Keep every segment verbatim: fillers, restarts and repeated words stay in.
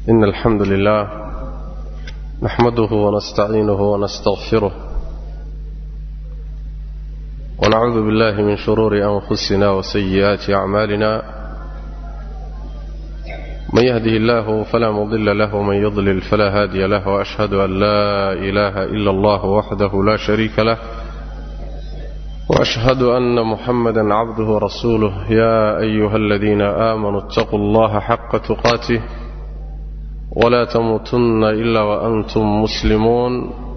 إن الحمد لله نحمده ونستعينه ونستغفره ونعوذ بالله من شرور أنفسنا وسيئات أعمالنا من يهده الله فلا مضل له ومن يضلل فلا هادي له وأشهد أن لا إله إلا الله وحده لا شريك له وأشهد أن محمدا عبده ورسوله يا أيها الذين آمنوا اتقوا الله حق تقاته ولا تموتن إلا وأنتم مسلمون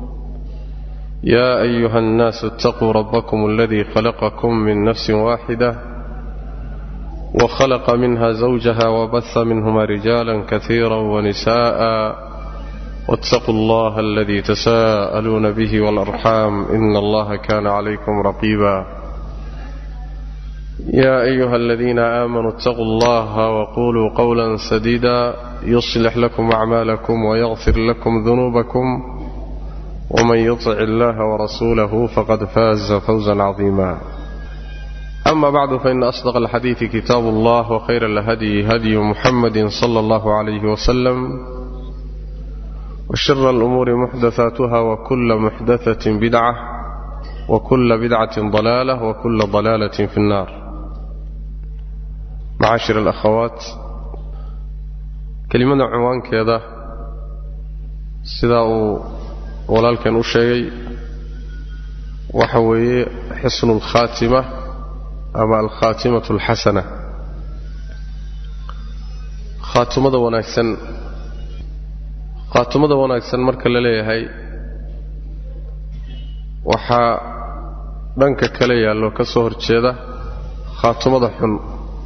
يا أيها الناس اتقوا ربكم الذي خلقكم من نفس واحدة وخلق منها زوجها وبث منهما رجالا كثيرا ونساء واتقوا الله الذي تساءلون به والأرحام إن الله كان عليكم رقيبا يا أيها الذين آمنوا اتقوا الله وقولوا قولا سديدا يصلح لكم أعمالكم ويغفر لكم ذنوبكم ومن يطع الله ورسوله فقد فاز فوزا عظيما أما بعد فإن أصدق الحديث كتاب الله وخير الهدي هدي محمد صلى الله عليه وسلم وشر الأمور محدثاتها وكل محدثة بدعة وكل بدعة ضلالة وكل ضلالة في النار. معاشر الأخوات، كلمة عنوان كذا سداء ولالك نشيء وحوي حسن الخاتمة أما الخاتمة الحسنة. خاتمة ونكسن خاتمة ونكسن مركا لليهي وحا دنك كليا لو كسهر جيدة خاتمة حن.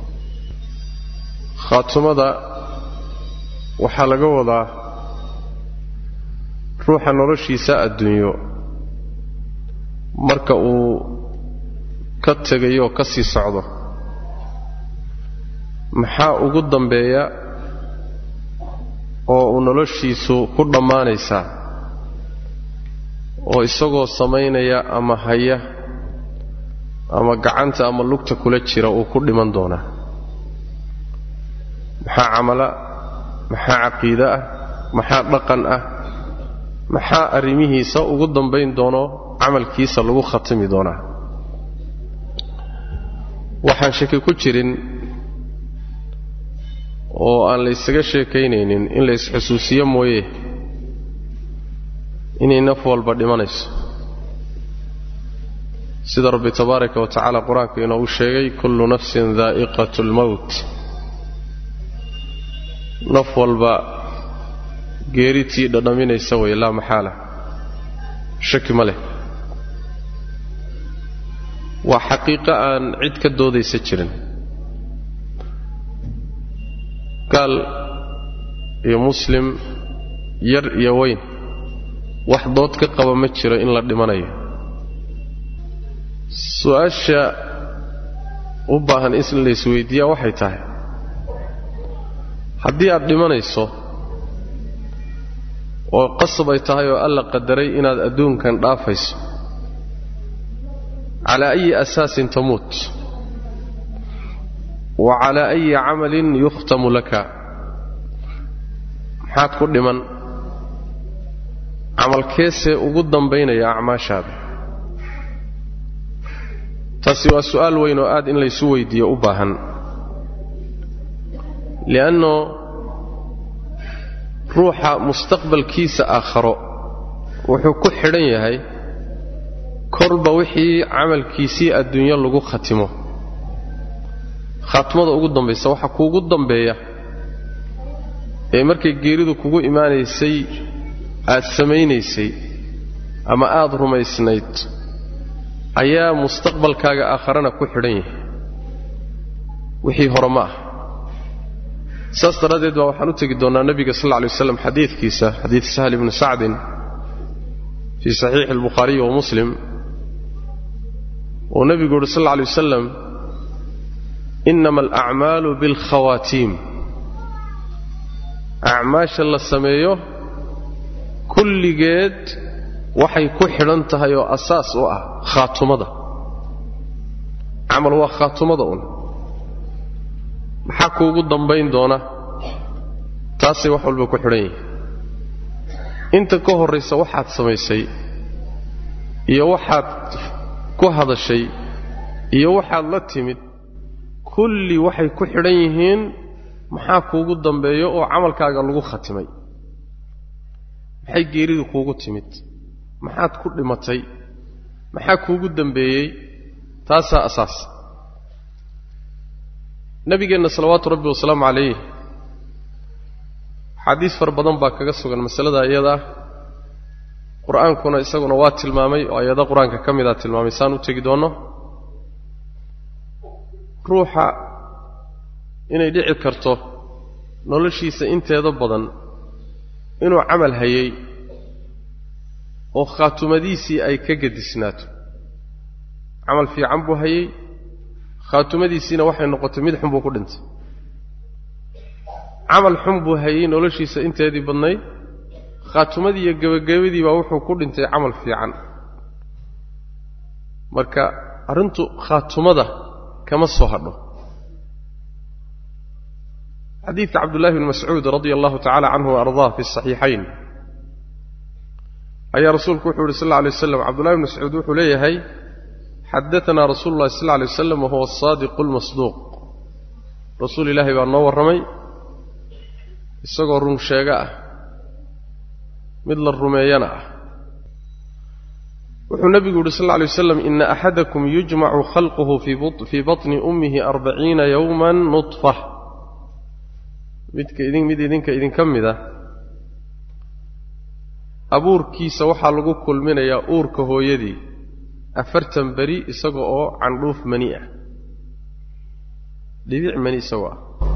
khaatumada waxaa laga wadaa ruuxa noloshiisa adduunyo marka uu ka tagayo ka sii socdo maxaa ugu dambeeya oo uu noloshiisu ku dhammaanaysaa oo isagoo samaynaya ama haya ama gacanta ama lugta kula jira uu ku dhiman doonaa. maxaa camala, maxaa caqiida ah, maxaa dhaqan ah, maxaa arrimihiisa ugu dambayn doono camalkiisa lagu khatimi doonaa. waxaan shaki ku jirin oo aan la isaga sheekaynaynin in la isxusuusiyo mooye inay naf walba dhimanayso sida rabbi tabaaraka wa tacaala qur-aanka inoogu sheegay kullu nafsin daa'iqatu lmowt. naf walba geeritii dhadhaminaysa way laa maxaala, shaki ma leh. waa xaqiiqo aan cid ka doodaysa jirin. gaal iyo muslim, yar iyo weyn, wax dood ka qaba ma jiro in la dhimanayo. su-aasha u baahan in la isweydiiyaa waxay tahay, haddii aad dhimanayso oo qasab ay tahay oo alla qadaray inaad adduunkan dhaafayso, calaa ayi asaasin tamuut wa calaa ayi camalin yukhtamu laka? maxaad ku dhiman? camalkeesee ugu dambaynaya acmaashaada? taasi waa su'aal weyn oo aad in laysu weydiiyo u baahan. li'anno ruuxa mustaqbalkiisa aakharo wuxuu ku xidhan yahay korba wixii camalkiisii adduunyo lagu khatimo. khaatimada ugu dambaysa waxa kuugu dambeeya ee markay geeridu kugu imaanaysay aad samaynaysay ama aad rumaysnayd ayaa mustaqbalkaaga aakharana ku xidhan yahay, wixii hore ma ah. saas daraaddeed baa waxaan u tegi doonnaa nebiga sal alla alay waslam xadiidkiisa, xadiid sahl ibni sacdin fii saxiixi albukhaariyi wa muslim, uu nebigu yuhi sal alla alay wasalam innama alacmaalu bilkhawaatiim. acmaasha la sameeyo kulligeed waxay ku xidhan tahay oo asaas u ah khaatumada. camal waa khaatumada un. maxaa kuugu dambayn doona? taasay wax walba ku xidhan yihiin inta ka horraysa waxaad samaysay iyo waxaad ku hadashay iyo waxaad la timid kulli waxay ku xidhan yihiin maxaa kuugu dambeeyo oo camalkaaga lagu khatimay maxay geeridu kuugu timid maxaad ku dhimatay maxaa kuugu dambeeyey taasaa asaas nabigeenna salawaatu rabbi wasalaamu calayh xadiis far badan baa kaga sugan masalada iyada qur-aankuna isaguna waa tilmaamay oo ayada qur-aanka ka mid ah tilmaamay saan u tegi doono ruuxa inay dhici karto noloshiisa inteeda badan inuu camal hayay oo khaatumadiisii ay ka gadisnaato camal fiican buu hayay khaatumadiisiina waxay noqotay mid xun buu ku dhintay camal xun buu hayay noloshiisa inteedii badnayd khaatumadii iyo gabagabadii baa wuxuu ku dhintay camal fiican marka arrintu khaatumada kama soo hadho xadiidka cabdullaahi bn mascuud radia allahu tacala canhu waardaa fi saxiixayn ayaa rasuulku wuxuu yidhi sal alla alay waslam cabdullahi bn mascuud wuxuu leeyahay xadaanaa rasuulu llahi sal lla alay waslam wahuwa asaadiqu lmasduuq rasuul ilaahay baa noo warramay isagoo run sheega ah mid la rumeeyana ah wuxuu nebigu yidhi sal alla alay wasalam ina axadakum yujmacu khalquhu fii batni ummihi arbaciina yowman nudfah midka idin mid idinka idinka mid ah abuurkiisa waxaa lagu kulminayaa uurka hooyadii afartan beri isaga oo candhuuf mani ah dhibic mani isagoo ah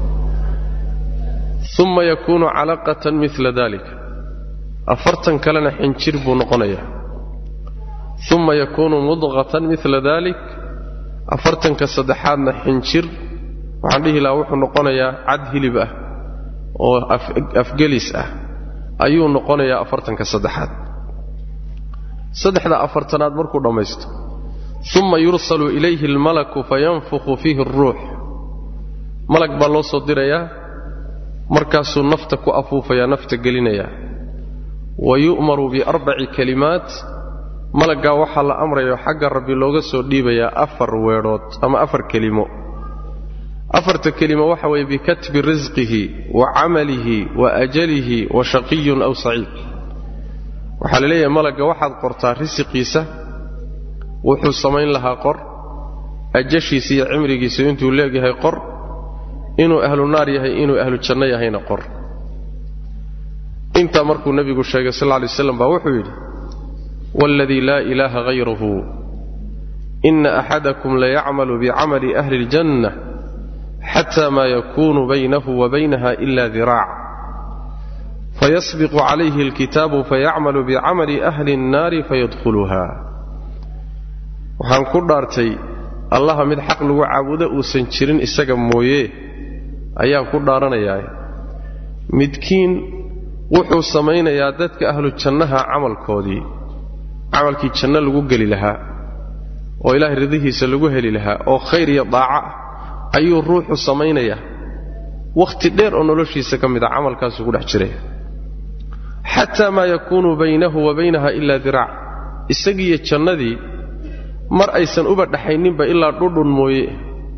uma yakuunu calaqatan midla dalik afartan kalena xinjir buu noqonayaa uma yakuunu mudqatan midla dalik afartanka saddexaadna xinjir waxaan dhihi lahaa wuxuu noqonayaa cad hilib ah oo afgelis ah ayuu noqonayaa afartanka saddexaad saddexda afartanaad markuu dhammaysto uma yursalu ilayhi almalaku fayanfukhu fiihi aruux malag baa loo soo dirayaa markaasuu nafta ku afuufayaa nafta gelinayaa wa yu'maru biarbaci kalimaat malaggaa waxaa la amrayo xagga rabbi looga soo dhiibayaa afar weedhood ama afar kelimo afarta kelimo waxa weeye bikatbi risqihi wa camalihi wa ajalihi wa shaqiyun aw saciid waxaa la leeyahay malagga waxaad qortaa risiqiisa wuxuu samayn lahaa qor ajashiisa iyo cimrigiisa intuu leegyahay qor inuu ahlu naar yahay inuu ahlu janno yahayna qor intaa markuu nebigu sheegay sal alla alay waslam baa wuxuu yidhi waaladii laa ilaaha hayruhu ina axadakum layacmalu bicamali ahli اljanna xata maa yakunu baynahu wa baynaha ila diraac fayasbiqu calayhi alkitaabu fayacmalu bicamali ahli الnaari fayadkhuluha waxaan ku dhaartay allaha mid xaq lagu caabudo uusan jirin isaga mooye ayaan ku dhaaranayaa midkiin wuxuu samaynayaa dadka ahlu jannaha camalkoodii camalkii janno lagu geli lahaa oo ilaahay ridihiisa lagu heli lahaa oo khayr iyo daaca ayuu ruuxu samaynayaa wakhti dheer oo noloshiisa ka mid a camalkaasuu ku dhex jiraya xataa maa yakuunu baynahu wa baynaha ilaa diraac isagiiyo jannadii mar aysan uba dhaxayninba ilaa dhudhun mooye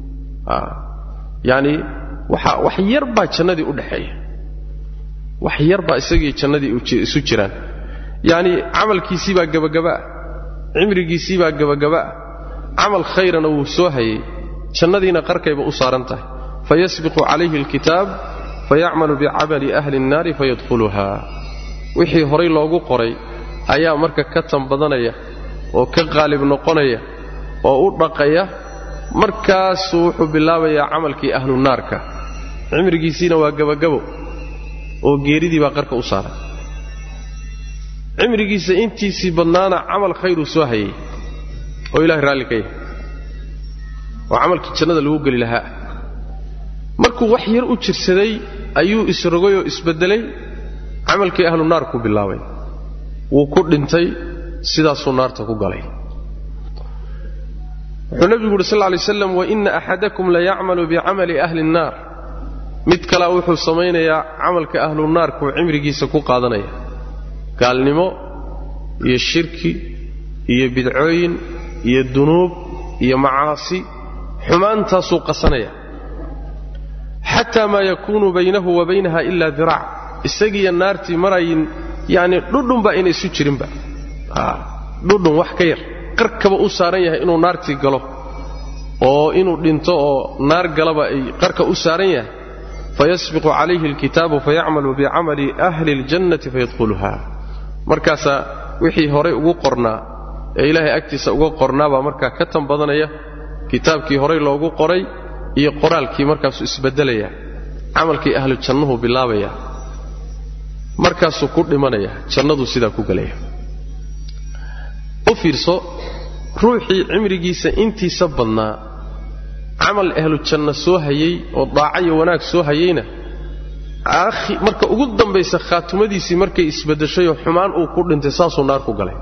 yacni waxa wax yar baa jannadii u dhaxeeya wax yar baa isagiiyo jannadii isu jiraan yacni camalkiisii baa gebagabaah cimrigiisii baa gebagabaah camal khayrana wuu soo hayay jannadiina qarkayba u saaran tahay fayasbiqu calayhi alkitaab fayacmalu bicamali ahli الnaari fayadkhuluha wixii horay loogu qoray ayaa marka ka tan badanaya oo ka qaalib noqonaya oo u dhaqaya markaasuu wuxuu bilaabayaa camalkii ahlu naarka cimrigiisiina waa gebagabo oo geeridii baa qarka u saaran cimrigiisa intiisii badnaana camal khayruu soo hayay oo ilahay raalli ka yahay oo camalkii jannada lagu geli lahaa markuu wax yar u jirsaday ayuu isrogay oo isbeddelay camalkii ahlu naar ku bilaabay wuu ku dhintay sidaasuu naarta ku galay wuxuu nebigu yidhi sal lla alay waslam waina axadakum layacmalu bicamali ahli الnaar mid kale wuxuu samaynayaa camalka ahlu naarku cimrigiisa ku qaadanaya gaalnimo iyo shirki iyo bidcooyin iyo dunuub iyo macaasi xumaantaasuu qasanaya xataa maa yakuunu baynahu wa baynaha ilaa diraac isagiiyo naartii marayin yacni dhudhunba inay isu jirinba dhudhun wax ka yar qarkaba u saaran yahay inuu naartii galo oo inuu dhinto oo naar galaba ay qarka u saaran yahay fayasbiqu calayhi alkitaabu fayacmalu bicamali ahli اljannati fayadkhuluha markaasaa wixii horay ugu qornaa ee ilaahay agtiisa uga qornaabaa markaa ka tan badanaya kitaabkii horay loogu qoray iyo qoraalkii markaasuu isbeddelaya camalkii ahlu jannuhu bilaabaya markaasuu ku dhimanaya jannaduu sidaa ku gelaya u fiirso ruuxii cimrigiisa intiisa badnaa camal ahlu janno soo hayay oo daaco iyo wanaag soo hayayna aakhi marka ugu dambaysa khaatumadiisii markay isbeddeshay oo xumaan uu ku dhintay saasuu naar ku galay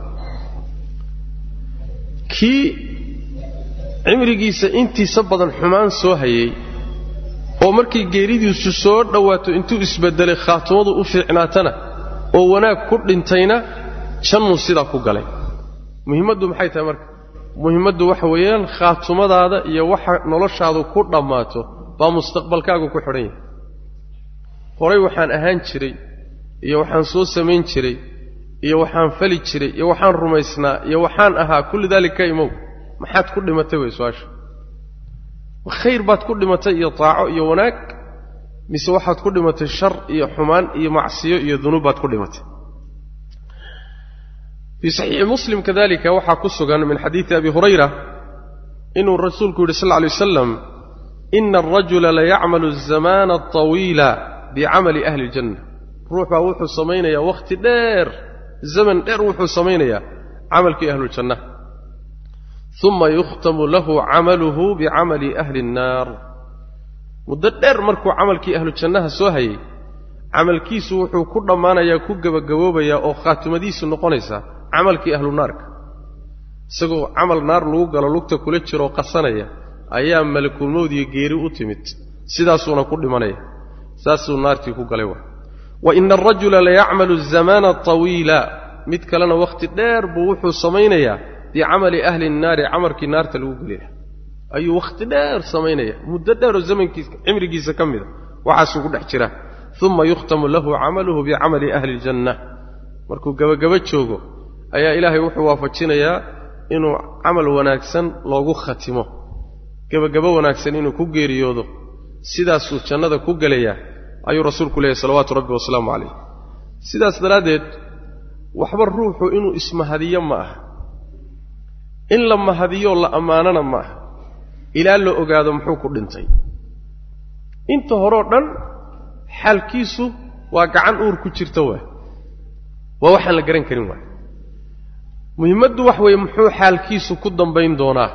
kii cimrigiisa intiisa badan xumaan soo hayay oo markii geeridiisu soo dhowaato intuu isbeddelay khaatumadu u fiicnaatana oo wanaag ku dhintayna jannuu sidaa ku galay muhiimaddu maxay tahay marka muhiimaddu waxa weeyaan khaatumadaada iyo waxa noloshaadu ku dhammaato baa mustaqbalkaagu ku xidhan yahay horay waxaan ahaan jiray iyo waxaan soo samayn jiray iyo waxaan fali jiray iyo waxaan rumaysnaa iyo waxaan ahaa kulli daalika imow maxaad ku dhimatay way su'aasha khayr baad ku dhimatay iyo taaco iyo wanaag mise waxaad ku dhimatay shar iyo xumaan iyo macsiyo iyo dunuub baad ku dhimatay في صحيح مسلم كذلك وحا كسغان من حديث أبي هريرة إنه الرسول صلى الله عليه وسلم إن الرجل ليعمل الزمان الطويل بعمل أهل الجنة روح وحو الصمين يا وقت دير زمن دير وحو الصمين يا عملك أهل الجنة ثم يختم له عمله بعمل أهل النار مدة دير مركو عملك أهل الجنة سوهي عملك سوحو كل ما أنا يا كوجب الجواب يا أو خاتم ديس النقنيسة camalkii ahlu naarka isagoo camal naar lagu galo lugta kula jiro qasanaya ayaa malakul mawd iyo geeri u timid sidaasuna ku dhimanaya saasuu naartii ku galay waa wa inna ar-rajula la ya'malu az-zamana at-tawila mid kalena waqti dheer buu wuxuu sameeynaya bi amali ahli an-naar amarkii naarta lagu galay ayuu waqti dheer sameeynaya muddo dheer zamankiisa cimrigiisa kamida waxa soo ku dhex jira thumma yukhtamu lahu amaluhu bi amali ahli al-jannah markuu gabagaba joogo ayaa ilaahay wuxuu waafajinayaa inuu amal wanaagsan loogu khatimo gabagaba wanaagsan inuu ku geeriyoodo sidaas uu jannada ku galaya ayuu rasuulku leeyahay salawaatu rabbi wa salaamu calayh sidaas daraadeed waxba ruuxu inuu ismahadiyo ma aha in la mahadiyo la amaanana ma aha ilaa la ogaado muxuu ku dhintay inta hore oo dhan xalkiisu waa gacan uur ku jirta waa waa waxaan la garan karin waa muhiimaddu wax weeye muxuu xaalkiisu ku dambayn doonaa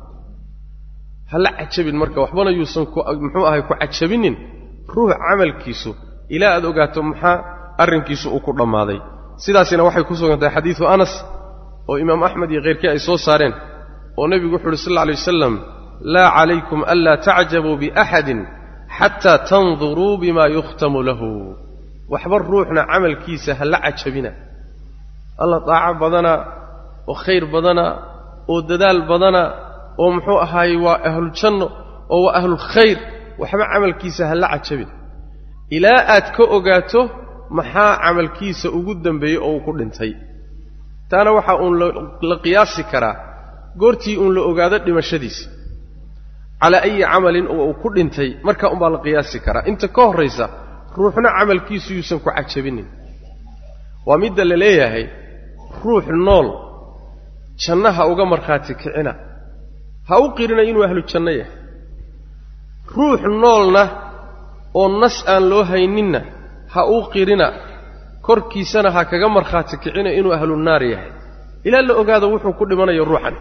hala cajabin marka waxbana yuusan muxuu ahay ku cajabinin ruux camalkiisu ilaa aad ogaato maxaa arrinkiisu uu ku dhammaaday sidaasina waxay ku sugan tahay xadiidu anas oo imaam axmed iyo keyrkii ay soo saareen oo nebigu wuxu uhi sal alla alay wasalam laa calaykum anlaa tacjabuu biaxadin xataa tanduruu bima yukhtamu lahu waxba ruuxna camalkiisa hala cajabina alla daaco badana oo khayr badana oo dadaal badana oo muxuu ahaay waa ahlu janno oo waa ahlu khayr waxba amalkiisa hala cajabin ilaa aad ka ogaato maxaa amalkiisa ugu dambeeyay oo ku dhintay taana waxa uu la qiyaasi karaa goortii uu la ogaado dhimashadiisa ala ay amalin oo ku dhintay marka uu baa la qiyaasi karaa inta ka horeysa ruuxna amalkiisu yuusan ku cajabinin waa mid la leeyahay ruux nool jannaha uga marxaati kicina ha u qirina inuu ahlu janno yahay ruux noolna oo nas aan loo hayninna ha u qirina korkiisana ha kaga marxaati kicina inuu ahlu naar yahay ilaa la ogaado wuxuu ku dhimanayo ruuxan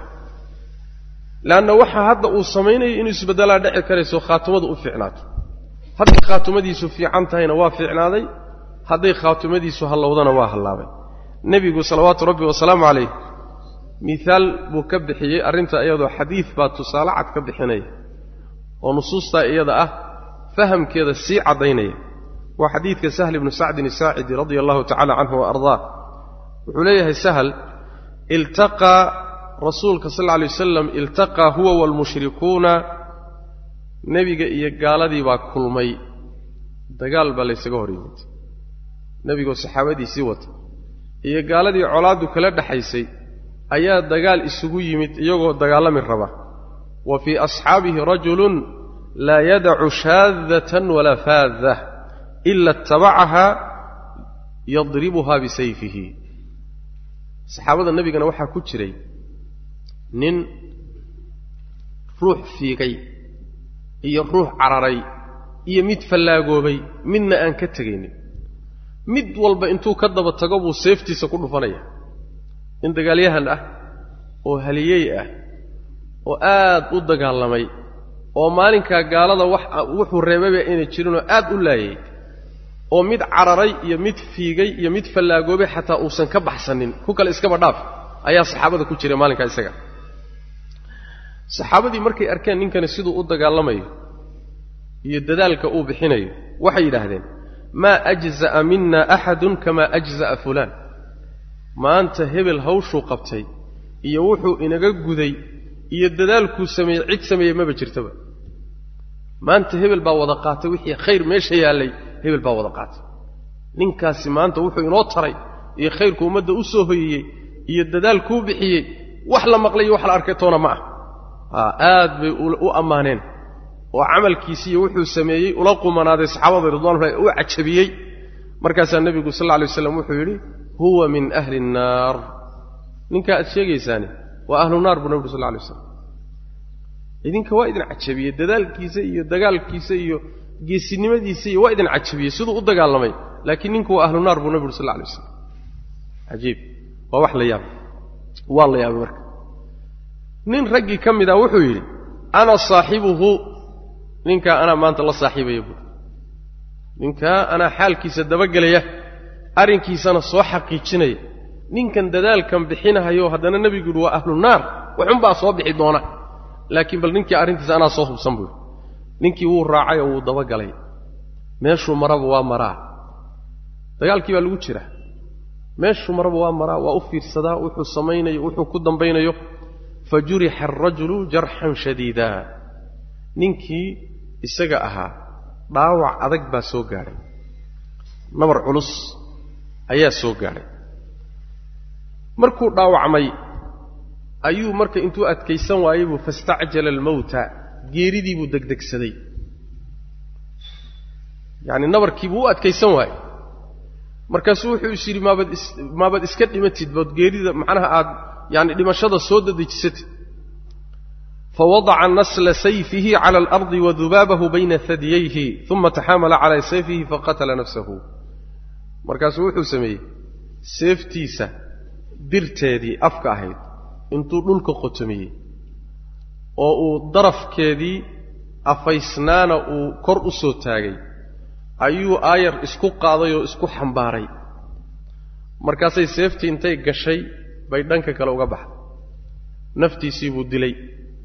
laana waxa hadda uu sameeyay inuu isbedela dhici karayso khaatumadu u fiicnaato haddii khaatumadiisu fiican tahayna waa fiicnaaday haddii khaatumadiisu halowdana waa halaabay nabigu salawaatu rabbi wa salaamu calayh misaal buu ka bixiyay arrinta iyadoo xadiis baa tusaale cad ka bixinay oo nusuusta iyada ah فهم كذا سي عضيني وحديث كسهل بن سعد الساعدي رضي الله تعالى عنه وأرضاه عليه سهل التقى رسولك صلى الله عليه وسلم التقى هو والمشركون نبي قال دي باكلمي دقال بلي سغوريمت نبي والصحابه سيوت هي قال دي علاده كلا دحيسي ايا دقال اسغو يمت ايغو دقالمي ربا وفي اصحابه رجل لا يدع شاذة ولا فاذة الا اتبعها يضربها بسيفه صحابه النبي كانوا waxa ku jiray nin ruux fiiqay iyo ruux cararay iyo mid fallaagoobay midna aan ka tagaynin mid walba intuu ka daba tago buu seeftiisa ku dhufanaya in dagaalyahan ah oo haliyay ah oo aad u dagaalamay oo maalinka gaalada wax wuxuu reebay inay jirino aad u laayay oo mid cararay iyo mid fiigay iyo mid fallaagoobay xataa uusan ka baxsanin ku kale iska badhaaf ayaa saxaabada ku jiray maalinka isaga saxaabadii markay arkeen ninkan sidoo u dagaalamayo iyo dadaalka uu bixinayo waxay yiraahdeen ma ajza minna ahadun kama ajza fulan ma anta hebel hawshu qabtay iyo wuxuu inaga guday iyo dadaalku sameeyay cid sameeyay ma jirtaba ma anta hebel baa wada qaatay wixii khayr meesha yaalay hebel baa wada qaatay ninkaasi maanta wuxuu inoo taray iyo khayrku umada u soo hoyiyay iyo dadaalku bixiyay wax la maqlay wax la arkay toona ma ah aad bay u amaaneen oo amalkiisa iyo wuxuu sameeyay ula qumanaaday saxaabada ridwaanullah oo acabiyay markaas nabigu sallallahu alayhi wasallam wuxuu yiri huwa min ahli an-nar ninka aad sheegaysaan waa ahlu naar buu nabigu sallallahu alayhi wasallam idinka waa idin acabiyay dadaalkiisa iyo dagaalkiisa iyo geesinimadiisa iyo waa idin acabiyay sidoo u dagaalamay laakiin ninku waa ahlu naar buu nabigu sallallahu alayhi wasallam ajeeb waa wax la yaab waa la yaab marka nin raggi kamida wuxuu yiri ana saahibuhu ninka ana maanta la saaxiibayo buu ninka ana xaalkiisa dabagalaya arinkiisana soo xaqiijinaya ninkan dadaalkan bixinayo hadana nabigu waa ahlu naar wuxun baa soo bixi doona laakiin bal ninkii arintiisa ana soo hubsan buu ninkii uu raacay oo uu dabagalay meeshuu maraba waa maraa dagaalkii baa lagu jira meeshuu maraba waa maraa waa u fiirsadaa wuxuu sameeyay wuxuu ku dambaynayo fajuriha ar-rajulu jarhan shadida ninkii isaga ahaa dhaawac adag baa soo gaaray nabar culus ayaa soo gaaray markuu dhaawacmay ayuu marka intuu adkaysan waayay buu fastacjala al-mauta geeridii buu degdegsaday yaani nabarkii buu adkaysan waayay markaas wuxuu isiri maabad maabad iska dhimatid bad geerida macnaha aad yaani dhimashada soo dadajisatid فوضع نسل سيفه على الأرض وذبابه بين ثدييه ثم تحامل على سيفه فقتل نفسه مركز وحو سمي سيفتيسا درتادي أفكاهيد انتو نلك قتمي oo darafkeedii afaysnaana uu kor u soo taagay ayuu aayar isku qaaday oo isku xambaaray markaasay seeftii intay gashay bay dhanka kale uga baxday naftiisii buu dilay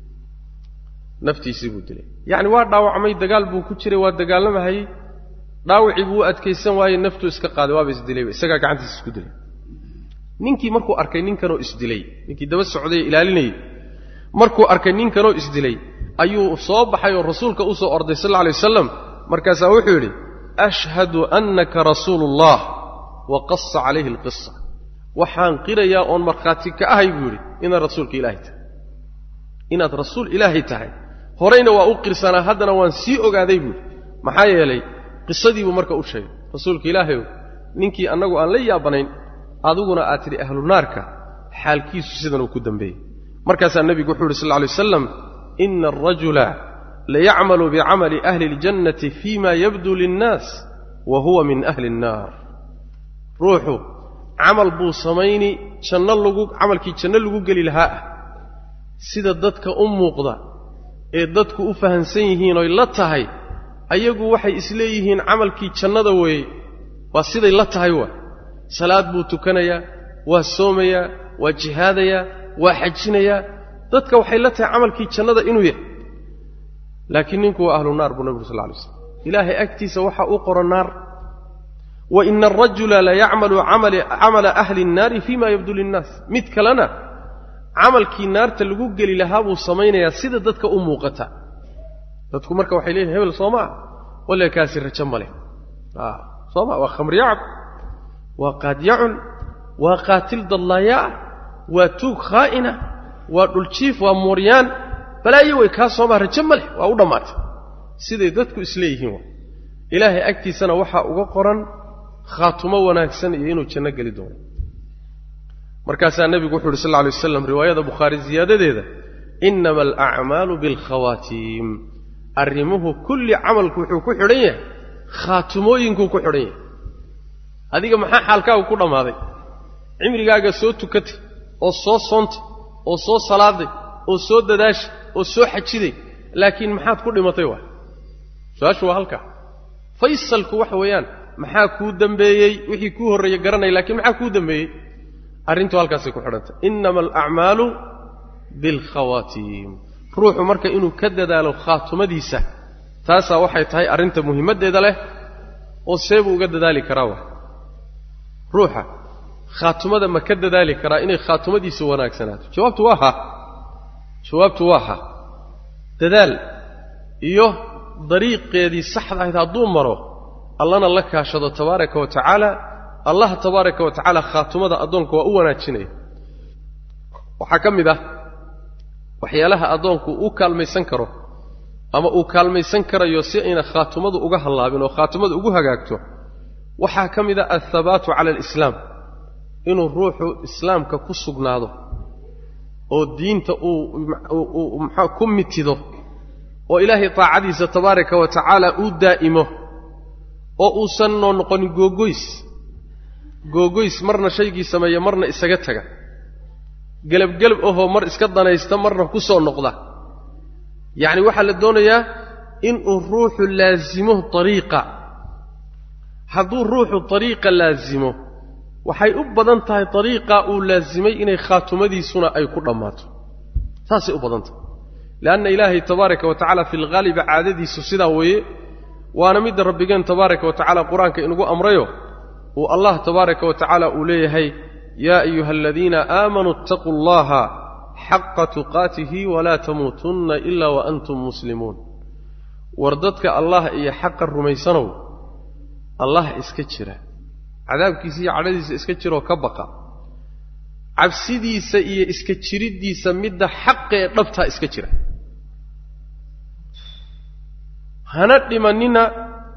naftiisii buu dilay yaani waa dhaawacmay dagaal buu ku jiray waa dagaalamahay dhaawici buu adkaysan waayay naftu iska qaaday waa is dilay isaga gacantiisa isku dilay ninkii markuu arkay ninkan oo is dilay ninkii daba socday ilaalinay markuu arkay ninkan oo is dilay ayuu soo baxay oo rasuulka u soo orday sallallahu alayhi wasallam markaas wuxuu yiri ashhadu annaka rasuulullah wa qassa alayhi alqissa waxaan qirayaa on marxaati ka ahay buu yiri ina rasuulka ilaahay tahay inaad rasuul ilaahay tahay horeyna waa u qirsanaa haddana waan sii ogaaday buu maxaa yeelay qisadii buu marka u sheegay rasuulka ilaahay ninkii annagu aan la yaabanayn adiguna aad tiri ahlu naarka xaalkiisu sidan uu ku dambeeyay markaas nabigu wuxuu yiri sallallahu alayhi wasallam inna ar-rajula la ya'malu bi'amali ahli al-jannati fima yabdu lin-nas wa huwa min ahli an-nar ruuhu amal buu sameeyni janna lagu amalkii janna lagu gali lahaa sida dadka u muuqda ee dadku u fahansan yihiin oo la tahay ayagu waxay isleeyihiin amalkii jannada way waa siday la tahay waa salaad buu tukanaya waa soomaya waa jihaadaya waa xajinaya dadka waxay la tahay amalkii jannada inuu yahay laakiin ninku waa ahlu naar buu nabiga sallallahu alayhi wasallam إلهي أكتيس وحا أقر النار وإن الرجل لا يعمل عمل, عمل أهل النار فيما يبدو للناس مثل لنا عمل كي النار تلقوق لهاب الصمين يا سيدة ذاتك أمو قتا ذاتك مركا وحيلين هبل صومع ولا كاسر رجمله آه صومع وخمر يعب وقاد يعن وقاتل ضلايا وتوك خائنة ودلشيف وموريان فلا يوي كاسوما رجمله وأودمات سيدي ددكو إسليهما إلهي أكتي سنة وحا أغقرا خاتمة وناكسن إينو جنة قلدون مركاسا النبي قول صلى الله عليه وسلم رواية بخاري زيادة ديدا إنما الأعمال بالخواتيم أرموه كل عمل كوحو كحرية خاتموين كحرية هذه محا حالكا وكل ماضي عمري قاقا سو تكتي أو سو صنت أو سو صلاة أو سو دداش أو سو حجدي لكن محاد كل مطيوة سواشوا هالكا فيصل كوح ويان محا كو دنبيي وحي كو هرية قرني لكن محا كو دنبيي أرنتو هالكا سيكو حرنت إنما الأعمال بالخواتيم روحو مركا إنو كددا لو خاتم ديسة تاسا وحي تهي أرنت مهمة ديدا له وسيبو قددا لي كراوة روحا خاتم دا ما كددا لي كرا إني خاتم ديسة وناك سنات جوابت واها جوابت واها ددال إيوه طريقيدي صحده هدuu maro allana la kaashado tabaaraka wa taala allah tabaaraka wa taala khaatumada adoonka waa u wanaajinay waxa kamid ah waxyaalaha adoonku uu kaalmaysan karo ama uu kaalmaysan karayo si ayna khaatumadu uga halaabin oo khaatumadu ugu hagaagto waxa kamid ah athabatu ala alislam inuu ruuxu islaamka ku sugnaado oo diinta uu maxaa ku mitido oo ilaahay taacadiisa tabaaraka wa taala uu daa'imo oo uu san noqon googoys googoys marna shaygii sameeyo marna isaga taga galab galab oo mar iska danaysta marna ku soo noqda yaani waxa la doonayaa in uu ruuxu laazimo tariiqa haduu ruuxu tariiqa laazimo waxay u badan tahay tariiqa uu laazimay inay khaatumadiisuna ay ku dhamaato taasi u badan tahay لأن إلهي تبارك وتعالى في الغالب عاددي سسدا ويه وأنا مد ربنا تبارك وتعالى قرآن كإنه أمره والله تبارك وتعالى أوليه يا أيها الذين آمنوا اتقوا الله حق تقاته ولا تموتن إلا وأنتم مسلمون وردتك الله إيا حق الرميسانو الله إسكتشره عذاب كيسي عدديس إسكتشره وكبقى عبسيديس إيا إسكتشريديس مد حق ربطها إسكتشره هندمننا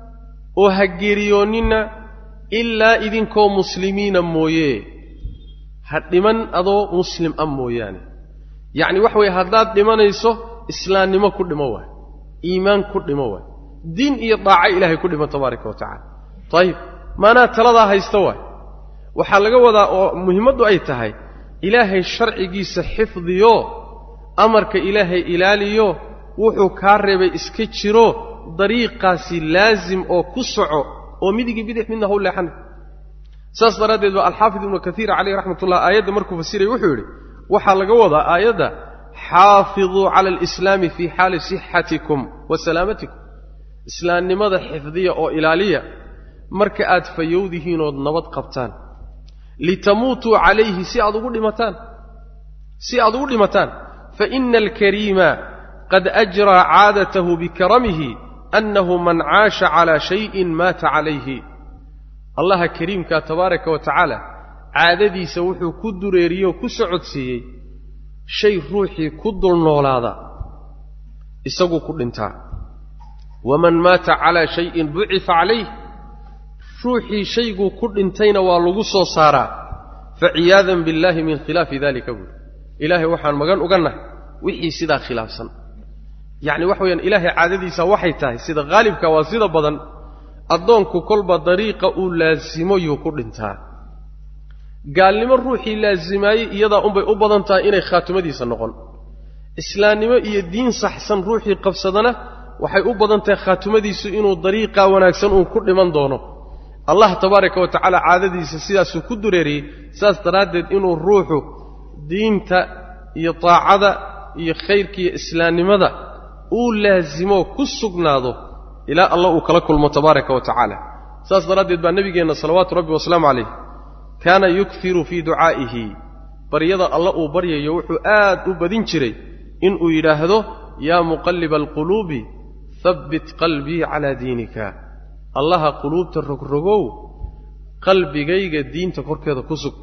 وهجريوننا إلا إذن كو مسلمين مويه هدمن أضو مسلم أم موياني يعني وحوي هداد دمان يسو إسلام نما كل موه إيمان كل موه دين إيطاع إلهي كل ما تبارك وتعالى طيب ما أنا تلضى هيستوى وحلقة وضع مهمة أي تهي إلهي الشرع جيس حفظيو أمرك إلهي إلاليو وحو كارب إسكتشرو طريقاسي لازم أو كسعو أو ميدي بيدح منه هو اللي حنه ساس ردد الحافظ ابن كثير عليه رحمة الله آيات مركو فسيري وحوري وحلق وضع آيات حافظوا على الإسلام في حال صحتكم وسلامتكم إسلام لماذا حفظية أو إلالية مركآت فيودهين ونبض قبطان لتموتوا عليه سيعضوا لمتان سيعضوا لمتان فإن الكريم قد أجرى عادته بكرمه أنه من عاش على شيء مات عليه الله كريم كتبارك وتعالى عاددي سوحو كدريريو كسعودسي شيء روحي كدر نولادا إساقو كدنتا ومن مات على شيء بعث عليه روحي شيء كدنتين والغصو صارا فعياذا بالله من خلاف ذلك أقول إلهي وحان مغان أغنى وحي سيدا خلافا يعني وحويا إلهي عاددي سوحيته سيدا غالب كواسيدا بدن أدونك كل بطريقة لازمو يكون انتهى قال لما الروحي لازمي يضع أمبي أبضانتا إني خاتمدي سنقون إسلامي يدين صحسن روحي قفصدنا وحي أبضانتا خاتمدي سئنو طريقة وناكسن كل من دونه الله تبارك وتعالى عاددي سيدا سكدريري ساس تردد إنو الروح دينتا يطاعد يخيرك إسلامي ماذا أول لازمو كسقناضو ilaa allah uu kala kulmo tabaaraka wa tacaala saas daraaddeed baa nabigeenna salawaatu rabbi wasalaamu calayh kaana yukthiru fii ducaa'ihi baryada alla uu baryayo wuxuu aad u badin jiray inuu yidhaahdo yaa muqalliba alquluubi habbit qalbii calaa diinika allaha quluubta rogrogow qalbigayga diinta korkeeda ku sug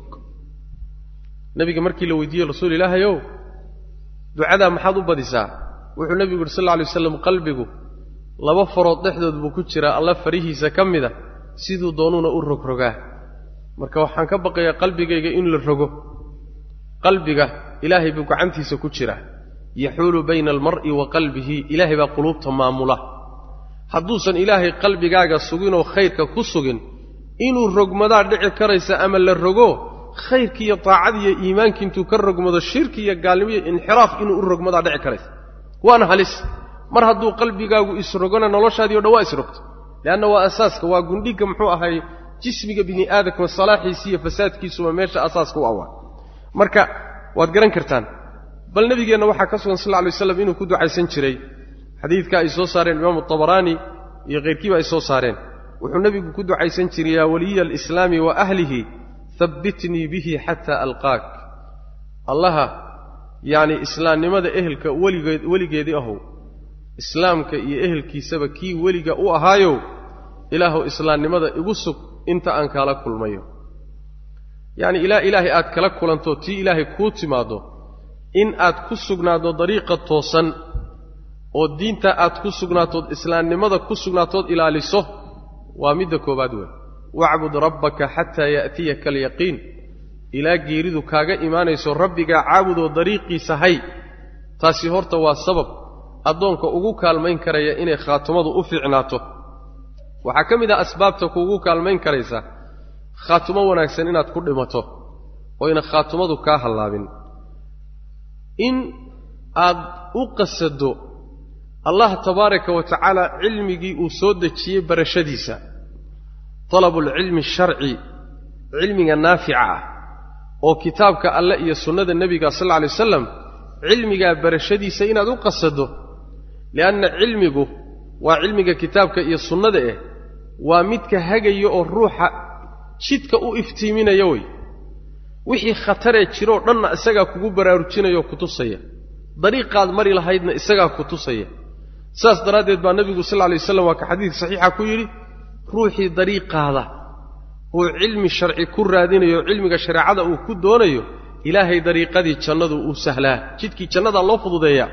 nabiga markii la weydiiyey rasuul ilaahayow ducadaa maxaad u badisaa wuxuu nabigu yidhi sal alla alay wasalam qalbigu laba farood dhexdood buu ku jiraa alla farihiisa ka mida siduu doonuuna u rogrogaa marka waxaan ka baqayaa qalbigayga in la rogo qalbiga ilaahay buu gacantiisa ku jiraa yaxuulu bayna almar'i wa qalbihi ilaahay baa quluubta maamula hadduusan ilaahay qalbigaaga suginoo khayrka ku sugin inuu rogmadaa dhici karaysa ama la rogo khayrki iyo taacadii iyo iimaanki intuu ka rogmado shirki iyo gaalnimo iyo inxiraaf inuu u rogmadaa dhici karaysa waana halis mar hadduu qalbigaagu isrogona noloshaadii o dhan waa isrogto leanna waa asaaska waa gundhiga muxuu ahay jismiga bini aadamka salaaxiisa iyo fasaadkiisuba meesha asaaska u awaa marka waad garan kartaan bal nabigeenna waxaa ka sugan sal lla alay waslam inuu ku ducaysan jiray xadiidka ay soo saareen imaamu tabaraani iyo kayrkiiba ay soo saareen wuxuu nebigu ku ducaysan jiray yaa waliya alislaami wa ahlihi habbitnii bihi xataa alqaak allaha yacni islaamnimada ehelka weligeed weligeedii ahow islaamka iyo ehelkiisaba kii weliga u ahaayow ilaahuw islaamnimada igu sug inta aan kaala kulmayo yacni ilaa ilaahay aad kala kulanto tii ilaahay kuu timaaddo in aad ku sugnaado dariiqa toosan oo diinta aad ku sugnaatood islaamnimada ku sugnaatood ilaaliso waa midda koobaad wey wacbud rabbaka xataa ya'tiyaka alyaqiin ilaa geeridu kaaga imaanayso rabbigaa caabudoo dariiqiisa hay taasi horta waa sabab addoonka ugu kaalmayn karaya inay khaatumadu u fiicnaato waxaa ka mid ah asbaabta kuugu kaalmayn karaysa khaatumo wanaagsan inaad ku dhimato oo ina khaatumadu kaa hallaabin in aad u qasado allah tabaaraka wa tacaala cilmigii uu soo dejiyey barashadiisa talabulcilmi asharci cilmiga naafica ah oo kitaabka alle iyo sunnada nebiga sal alla alay wasalam cilmigaa barashadiisa inaad u qasado lianna cilmigu waa cilmiga kitaabka iyo sunnada eh waa midka hagaya oo ruuxa jidka u iftiiminaya wey wixii khataree jiroo dhanna isagaa kugu baraarujinaya oo ku tusaya dariiqaad mari lahaydna isagaa ku tusaya saas daraaddeed baa nebigu sal alla alay wasalam waa ka xadiidka saxiixa ku yidhi ruuxii dariiqaada oo cilmi sharci ku raadinayo cilmiga shareecada uu ku doonayo ilaahay dariiqadii jannadu uu sahlaa jidkii jannadaa loo fududeeyaa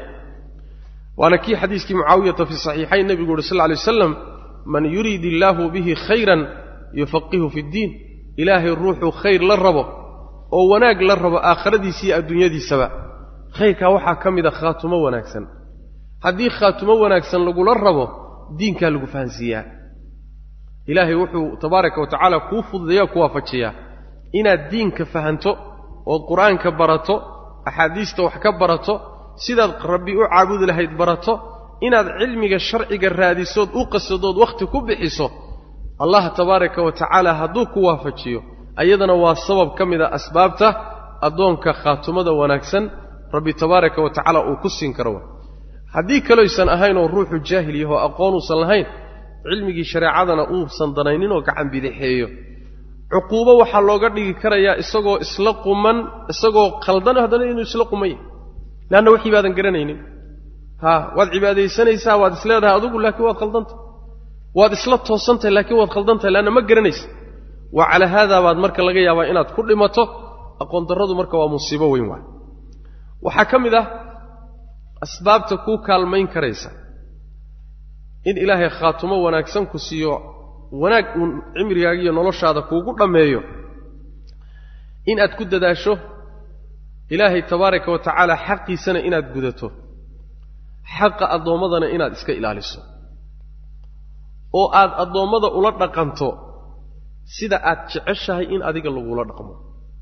waana kii xadiiskii mucaawiyata fi saxiixayn nebigu yuhi sal alla alay wasalam man yuriid illaahu bihi khayran yufaqihu fi ddiin ilaahay ruuxuu khayr la rabo oo wanaag la rabo aakhiradiisa iyo adduunyadiisaba khayrkaa waxaa ka mid a khaatumo wanaagsan haddii khaatumo wanaagsan lagula rabo diinkaa lagu fahansiiyaa ilaahay wuxuu tabaaraka wa tacaala kuu fududeeya ku waafajiyaa inaad diinka fahanto ood qur-aanka barato axaadiista wax ka barato sidaad rabbi u caabudi lahayd barato inaad cilmiga sharciga raadisood u qasadood wakhti ku bixiso allah tabaaraka wa tacaala hadduu ku waafajiyo ayadana waa sabab ka mid a asbaabta addoonka khaatumada wanaagsan rabbi tabaaraka wa tacaala uu ku siin karo haddii kaloysan ahayn oo ruuxu jaahil yahoo aqoon uusan lahayn cilmigii shareecadana uusan danaynin oo gacan bidixeeyo cuquubo waxaa looga dhigi karayaa isagoo isla quman isagoo khaldan haddana inuu isla quman yahay leanna wixii baadan garanaynin haa waad cibaadaysanaysaa waad isleedahay adugu laakiin waad khaldantahay waad isla toosantahay laakiin waad khaldantahay leanna ma garanaysa wa calaa haadaa baad marka laga yaabaa inaad ku dhimato aqoon darradu marka waa musiibo weyn waay waxaa ka mid ah asbaabta kuu kaalmayn karaysa in ilaahay khaatumo wanaagsan ku siiyo wanaag uun cimrigaaga iyo noloshaada kuugu dhammeeyo in aad ku dadaasho ilaahay tabaaraka wa tacaala xaqiisana inaad gudato xaqa addoommadana inaad iska ilaaliso oo aad addoommada ula dhaqanto sida aad jeceshahay in adiga lagula dhaqmo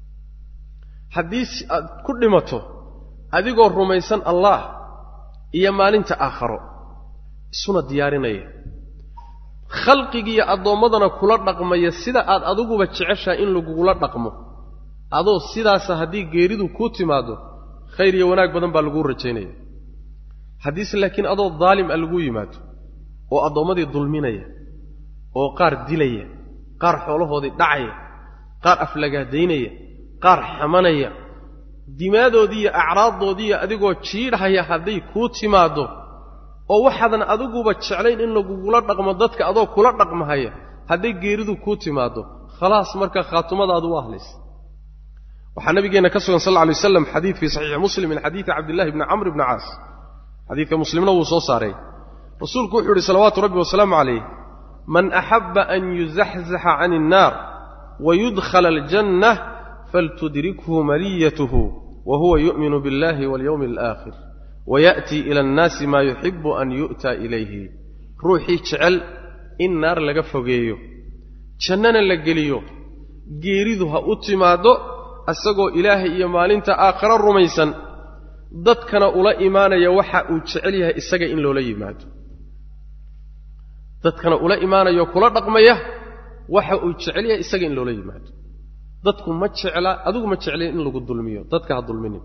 haddii aad ku dhimato adigoo rumaysan allah iyo maalinta aakharo isuna diyaarinaya khalqigiiyo addoommadana kula dhaqmaya sida aad adiguba jeceshahay in lagugula dhaqmo adoo sidaasa haddii geeridu kuu timaaddo khayr iyo wanaag badan baa laguu rajaynaya haddiise laakiin adoo daalim a laguu yimaado oo adoomadii dulminaya oo qaar dilaya qaar xoolahoodii dhacaya qaar aflagaadaynaya qaar xamanaya dimaadoodii iyo acraaddoodii adigoo jiidhaya hadday kuu timaado oo waxaadan adiguba jeclayn in lagugula dhaqmo dadka adoo kula dhaqmahaya hadday geeridu kuu timaado khalaas marka khaatumadaadu waa ahlaysa waxaa nabigeena ka sugan sal alayhi wasallam xadiid fi sahih muslim min xadiid abdullah ibn amr ibn aas xadiidka muslimna wuu soo saaray rasuulku wuxuu yiri salawaatu rabbi wa salaamu alayhi man ahabba an yuzahzaha 'ani an-nar wa yudkhala al-jannah faltudrikhu maliyatuhu wa huwa yu'minu billahi wal yawmil akhir wa ya'ti ila an-nasi ma yuhibbu an yu'ta ilayhi ruuxi jecel in naar laga fogeeyo jannana la geliyo geeridu ha u timaado asagoo ilaahay iyo maalinta aakhira rumaysan dadkana ula iimaanaya waxa uu jecel yahay isaga in loola yimaado dadkana ula iimaanayo kula dhaqmaya waxa uu jecel yahay isaga in loola yimaado dadku ma jecla adigu ma jeclin in lagu dulmiyo dadka ha dulminin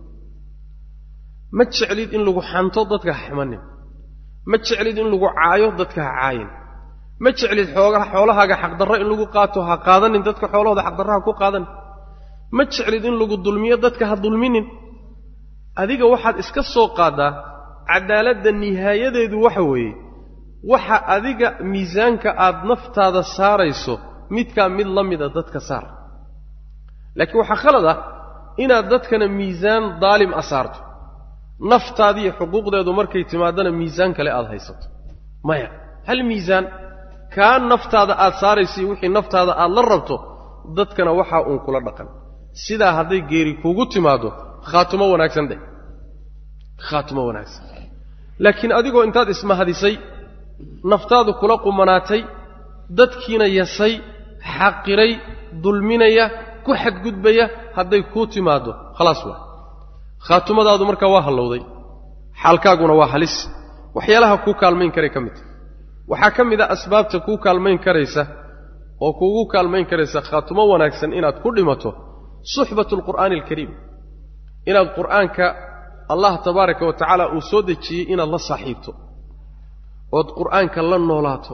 ma jeclid in lagu xanto dadka ha xamanin ma jeclid in lagu caayo dadka ha caayin ma jeclid xoogaha xoolahaaga xaq darro in lagu qaato ha qaadanin dadka xoolahooda xaq darro ha ku qaadan ma jeclid in lagu dulmiyo dadka ha dulminin adiga waxaad iska soo qaadaa cadaaladda nihaayadeedu waxa weeye waxa adiga miisaanka aad naftaada saarayso midkaa mid la mida dadka saar laakiin waxaa khalad ah inaad dadkana miisaan daalim a saarto naftaadiiyo xuquuqdeedu markay timaadana miisaan kale aad haysato maya hal miisaan kaa naftaada aad saarayso iyo wixii naftaada aad la rabto dadkana waxaa uun kula dhaqan sidaa hadday geeri kuugu timaado khaatumo wanaagsan dheh khaatumo wanaagsan laakiin adigoo intaad ismahadisay naftaadu kula qumanaatay dadkiina yasay xaqiray dulminaya ku xadgudbaya hadday kuu timaado khalaas waa khaatumadaadu markaa waa hallowday xaalkaaguna waa halis waxyaalaha kuu kaalmayn karay ka mid waxaa ka mid a asbaabta kuu kaalmayn karaysa oo kuugu kaalmayn karaysa khaatumo wanaagsan inaad ku dhimato suxbatu alqur'aani alkariim inaad qur'aanka allah tabaaraka wa tacaala uu soo dejiyey inaad la saaxiibto ood qur'aanka la noolaato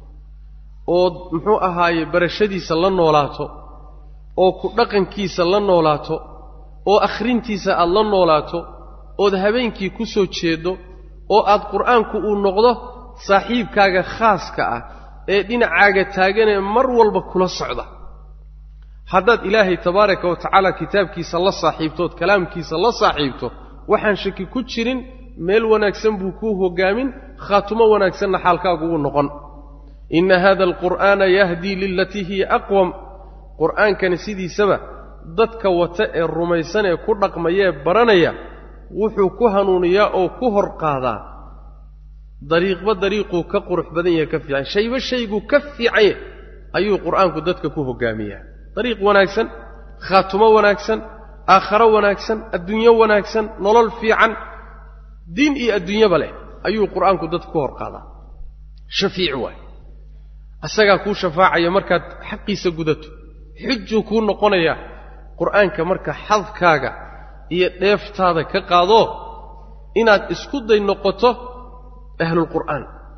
ood muxuu ahaaye barashadiisa la noolaato oo ku dhaqankiisa la noolaato oo akhrintiisa aad la noolaato ood habeenkii ku soo jeedo oo aad qur'aanku uu noqdo saaxiibkaaga khaaska ah ee dhinacaaga taaganee mar walba kula socda haddaad ilaahay tabaaraka wa tacaala kitaabkiisa la saaxiibtood kalaamkiisa la saaxiibto waxaan shaki ku jirin meel wanaagsan buu kuu hogaamin khaatumo wanaagsanna xaalkaagu uu noqon inna hada alqur'aana yahdii lilatii hiya aqwam qur'aankani sidiisaba dadka wata ee rumaysan ee ku dhaqmayee baranaya wuxuu ku hanuuniyaa oo ku hor qaadaa dariiqba dariiquu ka qurux badan yahay ka fiican shayba shayguu ka fiicanye ayuu qur'aanku dadka ku hogaamiyaa dariiq wanaagsan khaatumo wanaagsan aakharo wanaagsan adduunyo wanaagsan nolol fiican diin iyo adduunyaba leh ayuu qur'aanku dadka ku hor qaadaa shafiic waay asagaa kuu shafaacaya markaad xaqiisa gudato xujuu kuu noqonayaa qur'aanka marka xadkaaga iyo dheeftaada ka qaado inaad isku day noqoto ahlulqur'aan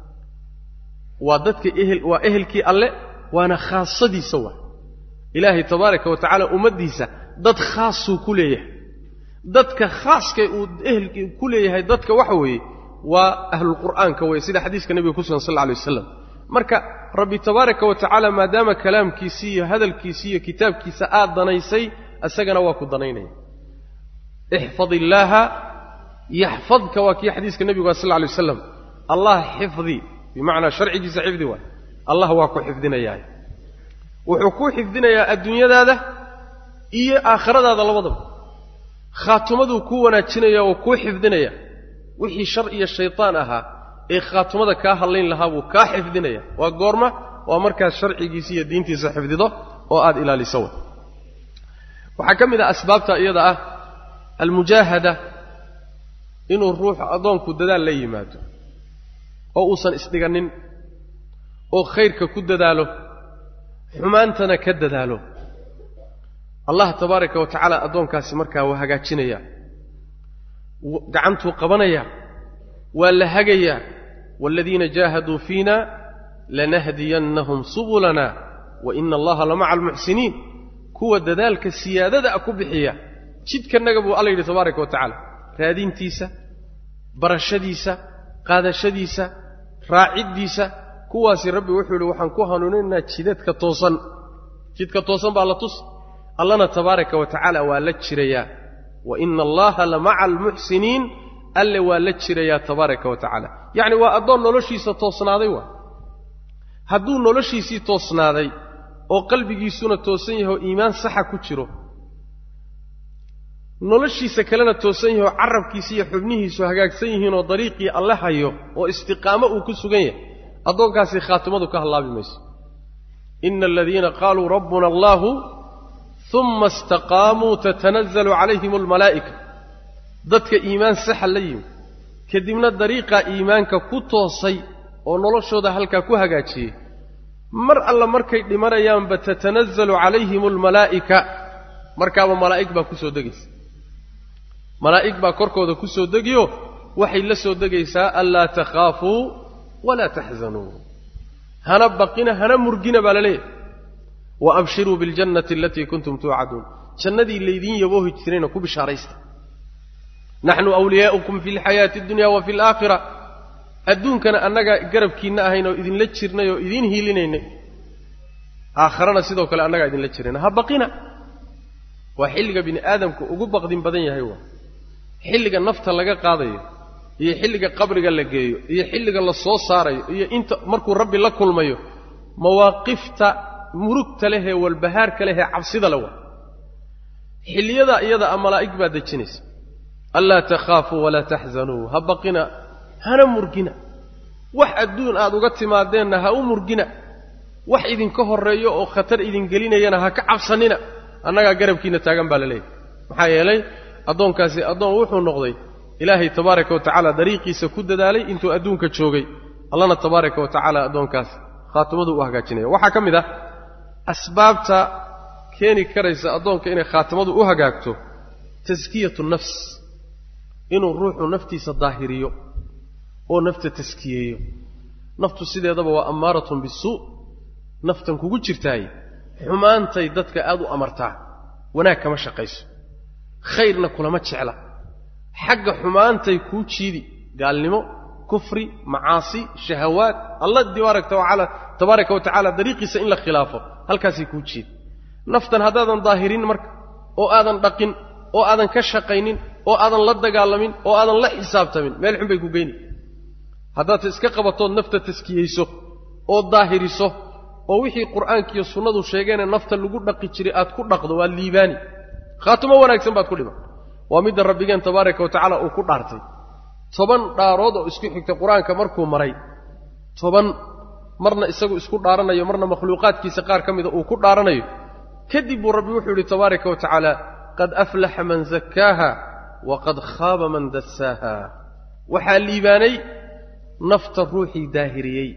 waa dadka ehel waa ehelkii alle waana khaasadiisa waa ilaahay tabaaraka wa tacaala ummaddiisa dad khaasuu ku leeyahay dadka khaaskay uu ehelkii ku leeyahay dadka waxa weeye waa ahlulqur'aanka weye sida xadiiska nebiga ku sugan sal alla alay wasalam marka rabbi tabaaraka wa tacaala maadaama kalaamkiisii iyo hadalkiisii iyo kitaabkiisa aad danaysay isagana waa ku danaynaya ixfad illaaha yaxfadka waa kii xadiiska nebigu sal alla alay wasalam allah xifdi bimacnaa sharcigiisa xifdi waay allah waa ku xifdinayaa wuxuu ku xifdinayaa adduunyadaada iyo aakhiradaada labadaba khaatumaduu kuu wanaajinaya oo kuu xifdinaya wixii shar iyo shaytaan ahaa ee khaatumada kaa hadlayn lahaa buu kaa xifdinaya waa goorma waa markaad sharcigiisa iyo diintiisa xifdido oo aad ilaaliso way waxaa ka mid ah asbaabta iyada ah almujaahada inuu ruuxu addoonku dadaal la yimaado oo uusan isdhiganin oo khayrka ku dadaalo xumaantana ka dadaalo allah tabaaraka wa tacaala addoonkaasi markaa waa hagaajinayaa gacantuu qabanayaa waa la hagayaa والذين جاهدوا فينا لنهدينهم سبلنا وإن الله لمع المحسنين كوا دذلك السيادة أكو بحيا شد كالنقب الله تبارك وتعالى رادين تيسا برشديسا قادة شديسا راعد ديسا كواسي ربي وحولي وحنكوها نونينا شدتك توصن شدتك توصن بالله الله تبارك وتعالى والتشريا وإن الله لمع المحسنين ألا والتشريا تبارك وتعالى يعني وأظن نلشي ستوصنا ذي هدون نلشي ستوصنا ذي وقلبي سنة توصنيه إيمان صحة كتيره نلشي سكلنا توصنيه عرب كيسي حبنيه سهجاك سيه وطريقي الله حيه واستقامة وكسجيه أظن كاسي خاتمه كهلا بمس إن الذين قالوا ربنا الله ثم استقاموا تتنزل عليهم الملائكة ضدك إيمان صحة ليهم كدمنا الطريقة إيمانك كتوصي ونلشوا ده هلك كوهجاتي مر الله مركي لمريم بتتنزل عليهم الملائكة مركب ملائكة بكسو دقيس ملائكة بكركو ده كسو دقيو وحي لسو دقيسا ألا تخافوا ولا تحزنوا هنا بقينا هنا مرجينا بلاليه وأبشروا بالجنة التي كنتم توعدون جندي الذين يبوه ترين كوب شاريست نحن أولياؤكم في الحياة الدنيا وفي الآخرة الدون كان أنك قرب كينا هنا إذن لتشرنا وإذن هيلين آخرنا سيدوك لأنك إذن لتشرنا هبقينا وحلق بن آدم كأقوب قديم بدنيا هو حلق النفط لقى قاضي هي حلق قبر قال لك هي حلق الله صوص صاري هي أنت مركو ربي لك كل مايو مواقفت مركت له والبهار كله عبصيد له حل يدا يدا الملائكة بعد الجنس ألا تخافوا ولا تحزنوا هبقنا هنا مرجنا واحد دون أدو قت ما ديننا هاو مرجنا واحد إذن كهر ريو أو خطر إذن قلينا ينا هك عبصننا أنا قرب كينا تاجم بالليل محيا لي أدون كاسي أدون وحو النقضي إلهي تبارك وتعالى دريقي سكود دالي انتو أدون كتشوغي الله تبارك وتعالى أدون كاسي خاتمه وهجاتنا وحكم ذا أسبابتا كيني كريسة أدونك إني خاتمه وهجاكتو تزكية النفس إنه الروح نفتي صداهريو أو نفت تزكية نفت السيدة دبا وأمارة بالسوء نفتا كوكو جرتاي حمان تيدتك أدو أمرتا وناك مشاقيس خيرنا كل ما تشعلا حق حمان تيكو تشيدي قال لمو كفري معاصي شهوات الله تبارك وتعالى تبارك وتعالى طريقي سئل خلافه هل كاسي كوتشيد نفتا هذا ظاهرين مرك او ادن دقين او ادن كشقينين او ادن لا دغالمين او ادن لا حسابتمين مeel xun bay ku geeyni hadaa iska qabato nafta taskiyeyso oo daahiriso oo wixii quraanka iyo sunnadu sheegeen nafta lagu dhaqi jiray aad ku dhaqdo waa liibaani khaatimo wanaagsan baad ku dhima waa mid rabbigan tabaaraka wa taala uu ku dhaartay toban dhaarood oo isku xigta quraanka markuu maray toban marna isagu isku dhaaranayo marna makhluuqaadkiisa qaar kamida uu ku dhaaranayo kadib rabbi wuxuu yiri tabaaraka wa taala qad aflaha man zakkaha wa qad khaba man dassaha waxa liibaanay nafta ruuxi daahiriyay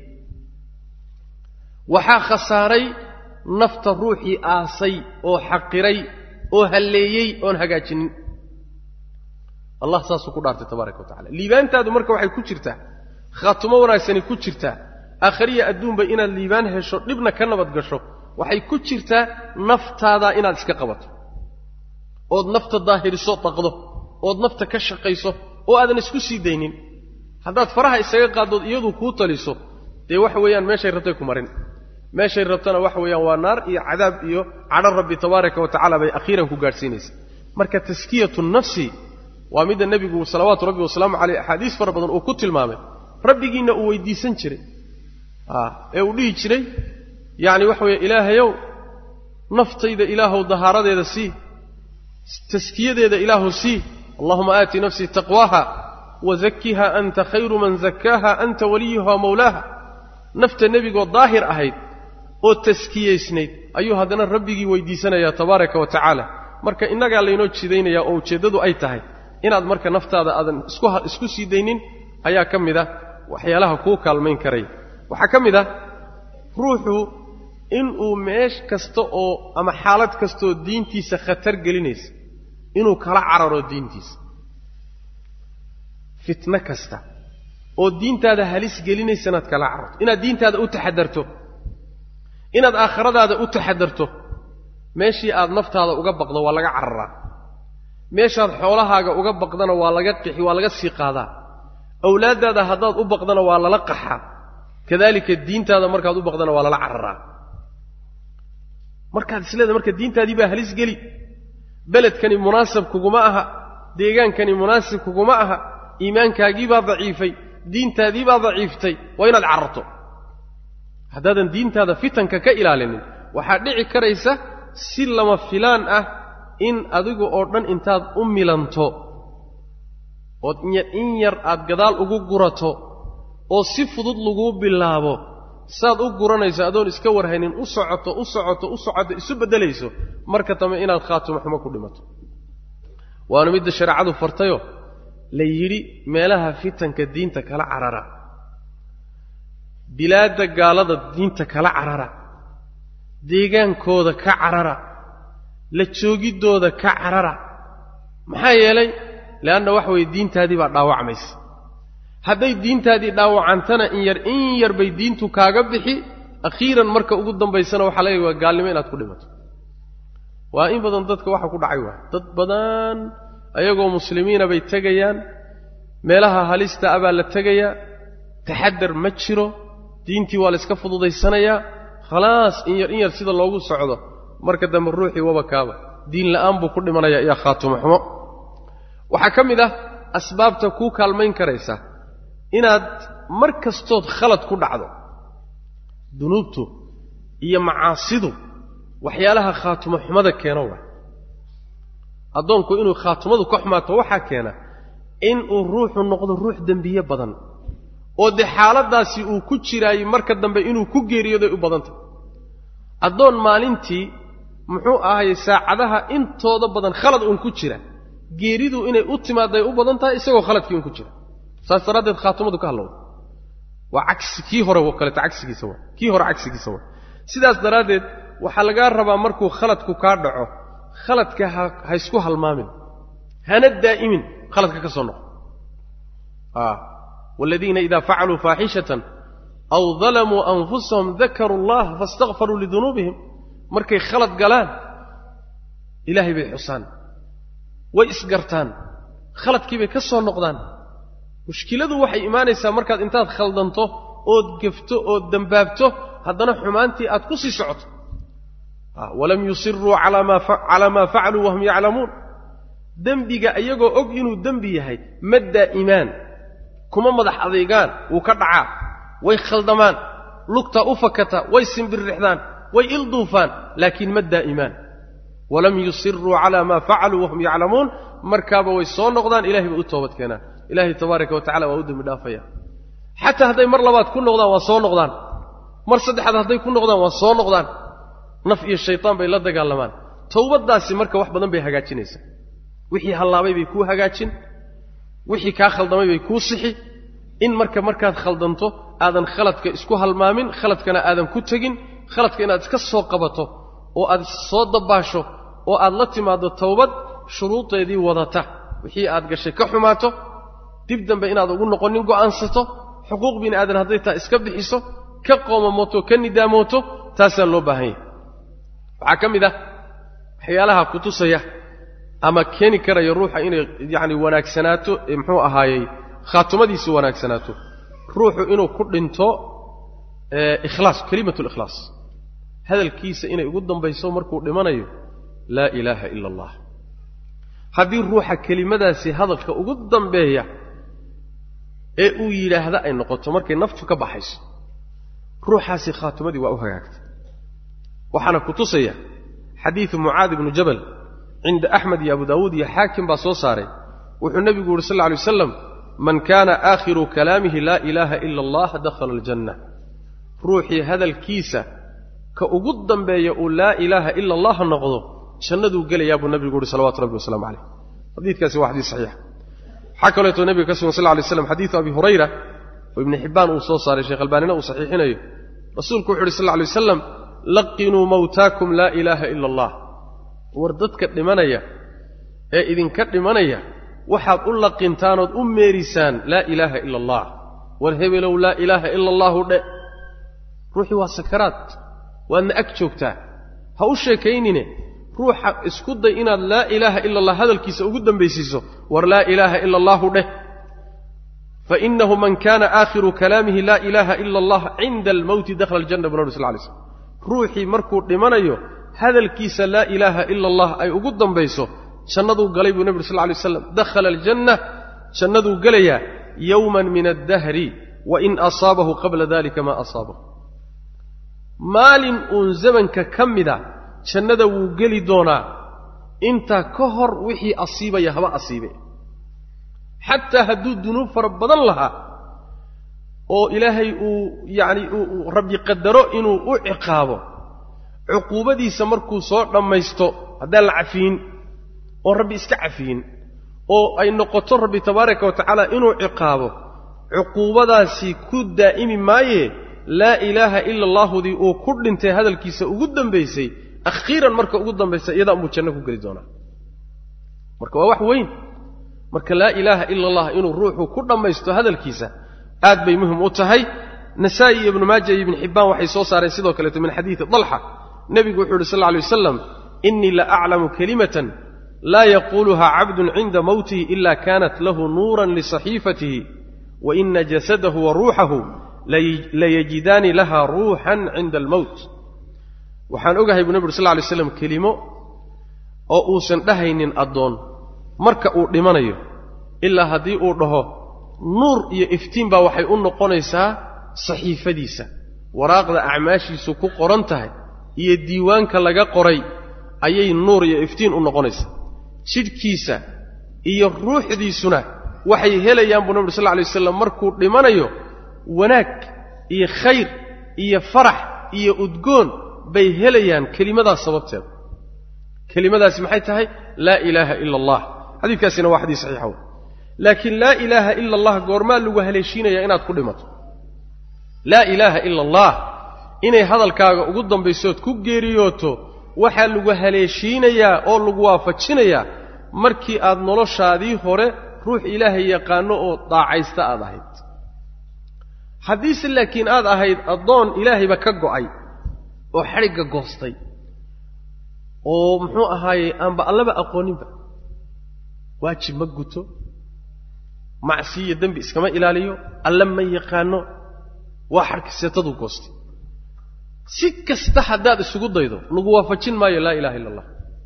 waxa khasaaray nafta ruuxi aasay oo xaqiray oo haleeyay oo hagaajinin الله ساسو ku dhaartay tabaaraka wa taala liibaantaadu marka waxay ku jirtaa khaatimo wanaagsan ku jirtaa akhriya adduunba inaad liibaan hesho dibna ka nabad gasho waxay ku jirtaa naftaada inaad iska qabato oo nafta daahiriso taqdo oo nafta ka shaqayso oo aadan isku sii deynin hadaad faraha isaga qaadod iyadu ku taliso de wax weeyaan meeshay rabtay ku marin meeshay rabtana wax weeyaan waa naar iyo cadaab iyo cadar rabbi tabaaraka wa taala bay akhiran ku gaarsiinaysaa marka taskiyatu nafsi وامد النبي صلوات ربي وسلام عليه احاديث فربدن او كتل مامه ربينا او ويديسن جيري اه اي او دي جيري يعني وحوي الهيو نفتيده الهو ظهارده سي تزكيده الهو سي اللهم آت نفسي تقواها وزكها انت خير من زكاها انت وليها مولاها نفت النبي ظاهر اهيد او تزكييسنيد ايو هدنا ربيغي ويديسنيا تبارك وتعالى marka inaga leeyno jideynaya oo jeedadu ay tahay inaad marka naftaada aadan isku isku siideynin ayaa kamida waxyaalaha ku kaalmeyn karay waxa kamida ruuxu in uu meesh kasto oo ama xaalad kasto diintiisa khatar gelinaysa inuu kala cararo diintiisa fitna kasta oo diintaada halis gelinaysa inaad kala cararto inaad diintaada u taxadarto inaad aakhiradaada u taxadarto meeshii aad naftaada uga baqdo waa laga cararaa meeshaad xoolahaaga uga baqdana waa laga qixi waa laga sii qaadaa awlaadaada haddaad u baqdana waa lala qaxaa kadaalika diintaada markaad u baqdana waa lala cararaa markaad isleedahay marka diintaadii baa halis geli beledkani munaasab kuguma aha deegaankani munaasib kuguma aha iimaankaagii baa daciifay diintaadii baa daciiftay waa inaad cararto haddaadan diintaada fitanka ka ilaalinin waxaa dhici karaysa si lama filaan ah in adigu oo dhan intaad u milanto ood in yar aad gadaal ugu gurato oo si fudud laguu bilaabo saad u guranayso adoon iska warhaynin u socoto u socoto u socoto isu beddelayso marka dambe inaad khaatumo xumo ku dhimato waana midda shareecadu fartayo la yidhi meelaha fitanka diinta kala carara bilaadda gaalada diinta kala carara deegaankooda ka carara la joogiddooda ka carara maxaa yeelay leanna waxa weeye diintaadii baa dhaawacmaysa hadday diintaadii dhaawacantana in yar in yar bay diintu kaaga bixi akhiiran marka ugu dambaysana waxaa laga waa gaalnimo inaad ku dhimato waa in badan dadka waxa ku dhacay waa dad badan ayagoo muslimiina bay tegayaan meelaha halista ah baa la tegayaa taxadar ma jiro diintii waa la iska fududaysanayaa khalaas in yar in yar sida loogu socdo marka dambe ruuxii waba kaaba diin la'aan buu ku dhimanayaa iyo khaatumo xumo waxaa ka mid ah asbaabta kuu kaalmayn karaysa inaad mar kastood khalad ku dhacdo dunuubtu iyo macaasidu waxyaalaha khaatumo xumada keeno waa addoonku inuu khaatumadu ka xumaato waxaa keena inuu ruuxu noqdo ruux dembiye badan oo dee xaaladdaasi uu ku jiraayey marka dambe inuu ku geeriyooday u badantay addoon maalintii muxuu ahaye saacadaha intooda badan khalad uun ku jira geeridu inay u timaaday u badan tahay isagoo khaladkii uun ku jira saas daraaddeed khaatumadu ka hadlowda waa cagsi kii hore oo kaleeto cagsigiisa waa kii hore cagsigiisa waa sidaas daraaddeed waxaa lagaa rabaa markuu khaladku kaa dhaco khaladka ha ha isku halmaamin hana daa'imin khaladka ka soo noqo ah waladiina idaa facaluu faaxishatan aw dalamuu anfusahum dakaruu allaha faastakfaruu lidunuubihim markay khalad galaan ilaahay bay xusaan way isgartaan khaladkii bay ka soo noqdaan mushkiladu waxay imaanaysaa markaad intaad khaldanto ood gefto ood dambaabto haddana xumaantii aad ku sii socoto walam yusiruu calaa maa facaluu wahum yaclamuun dembiga iyagoo og inuu dembi yahay ma daa'imaan kuma madax adeegaan wuu ka dhacaa way khaldamaan lugtaa u fakata way simbirrixdaan way ilduufaan laakiin ma daa'imaan walam yusiruu calaa maa facaluu wahum yaclamuun markaaba way soo noqdaan ilahay bay u toobad keenaan ilaahay tabaaraka wa tacala waa u dembi dhaafaya xataa hadday mar labaad ku noqdaan waa soo noqdaan mar saddexaad hadday ku noqdaan waa soo noqdaan naf iyo shaytaan bay la dagaalamaan towbaddaasi marka wax badan bay hagaajinaysaa wixii hallaabay bay kuu hagaajin wixii kaa khaldamay bay kuu sixi in marka markaad khaldanto aadan khaladka isku halmaamin khaladkana aadan ku tegin khaladka inaad iska soo qabato oo aad soo dabbaasho oo aad la timaaddo towbad shuruudeedii wadata wixii aad gashay ka xumaato dib dambe inaad ugu noqonin go'aansato xuquuq bini aadan hadday taa iska bixiso ka qoomamooto ka nidaamooto taasaa loo baahan yahay waxaa ka mid ah waxyaalaha ku tusaya ama keeni karaya ruuxa inay yacni wanaagsanaato ee muxuu ahaayey khaatumadiisu wanaagsanaato ruuxu inuu ku dhinto ikhlaas kelimatu likhlaas hadalkiisa inay ugu dambayso markuu dhimanayo laa ilaaha ila allah haddii ruuxa kelimadaasi hadalka ugu dambeeya ee uu yidhaahda ay noqoto markay naftu ka baxayso ruuxaasi khaatumadii waa u hagaagtay waxaana ku tusaya xadiidu mucaad ibnu jabal cinda axmed iyo abu daawuud iyo xaakim baa soo saaray wuxuu nebigu yuhi sal lla alay waslam man kaana aakhiru kalaamihi laa ilaaha ila allah dakhala aljanna ruuxii hadalkiisa ka ugu dambeeya uu laa ilaaha ila allah noqdo jannaduu gelayaa buu nebigu yuhi salawatu rabbi wasalaamu calayh xadiidkaasi waa xadiis saxiixa waxaa kaleeto nebiga ka sugan sal lla alay slam xadiidu abi hurayra oo ibnu xibbaan uu soo saaray sheekh albaanina uu saxiixinayo rasuulku wuxu uhi sal lla alay wasalam laqinuu mawtaakum laa ilaaha ila allah war dadka dhimanaya ee idinka dhimanaya waxaad u laqintaanood u meerisaan laa ilaaha ila allah والهبلو لا إله إلا الله ده روحي وسكرات وأن أكتشوكتا هؤشي كينيني روح اسكد إن لا إله إلا الله هذا الكيس أقدم بيسيسو ولا إله إلا الله ده فإنه من كان آخر كلامه لا إله إلا الله عند الموت دخل الجنة بنور صلى الله عليه وسلم روحي مركو لمنيو هذا الكيس لا إله إلا الله أي أقدم بيسو شندو قليب النبي صلى الله عليه وسلم دخل الجنة شندو قليا يوما من الدهر وإن أصابه قبل ذلك ما أصابه مال أنزمن ككمدا شندو قلي دونا انت كهر وحي أصيبه يهبا أصيبه حتى هدو الذنوب فربنا لها أو إلهي أو يعني أو ربي قدره إنه أو عقابه عقوبة دي سمركو صور لما يستو هذا العفين أو ربي إسكعفين أو أي نقطة ربي تبارك وتعالى إنه عقابه عقوبة دا سي كود دائم مايه لا إله إلا الله دي أو كل انت هذا الكيس أقدم بيسي أخيرا مركا أقدم بيسي إذا أمو تشنكو قريدونا مركا واح وين marka la ilaaha illa allah inuu ruuxu ku dhamaysto hadalkiisa aad bay muhiim u tahay nasaa'i ibn maajah ibn hibban waxay soo saareen sidoo kale min xadiis dalha nabigu wuxuu sallallahu alayhi wasallam inni la a'lamu kalimatan la yaquluha 'abdun 'inda mawtihi illa kanat lahu nuran li sahifatihi wa inna jasadahu wa ruuhahu la yajidani laha ruhan 'inda al-maut waxaan ogahay ibn nabi sallallahu alayhi wasallam kalimo oo uusan dhahaynin adoon marka uu dhimanayo ilaa hadii uu dhaho nuur iyo iftiin baa waxay u noqonaysaa saxiifadiisa waraaqda acmaashiisu ku qoran tahay iyo diiwaanka laga qoray ayay nuur iyo iftiin u noqonaysaa jidhkiisa iyo ruuxdiisuna waxay helayaan buu nabi sallallahu alayhi wasallam markuu dhimanayo wanaag iyo khayr iyo farax iyo udgoon bay helayaan kelimadaas sababteed kelimadaas maxay tahay la ilaaha illa allah حديث كاسنا واحد صحيحه لكن لا إله إلا الله قرما لغو هليشينيا إناد كل مات لا إله إلا الله إني هذا الكاغ قدام بيسوت كوغيريوتو waxa lagu haleeshiinaya oo lagu waafajinaya markii aad noloshaadii hore ruux ilaahay yaqaano oo daacaysta aad ahayd hadiis laakiin aad ahayd adoon ilaahay ba ka go'ay oo xariga goostay oo muxuu ahaayay aanba allaba aqooninba waajib ma guto macsiyo dambi iskama ilaaliyo alla ma yaqaano waa xarkiisatadu goostay si kasta hadaad isugu daydo lagu waafajin maayo la ilaaha illa allah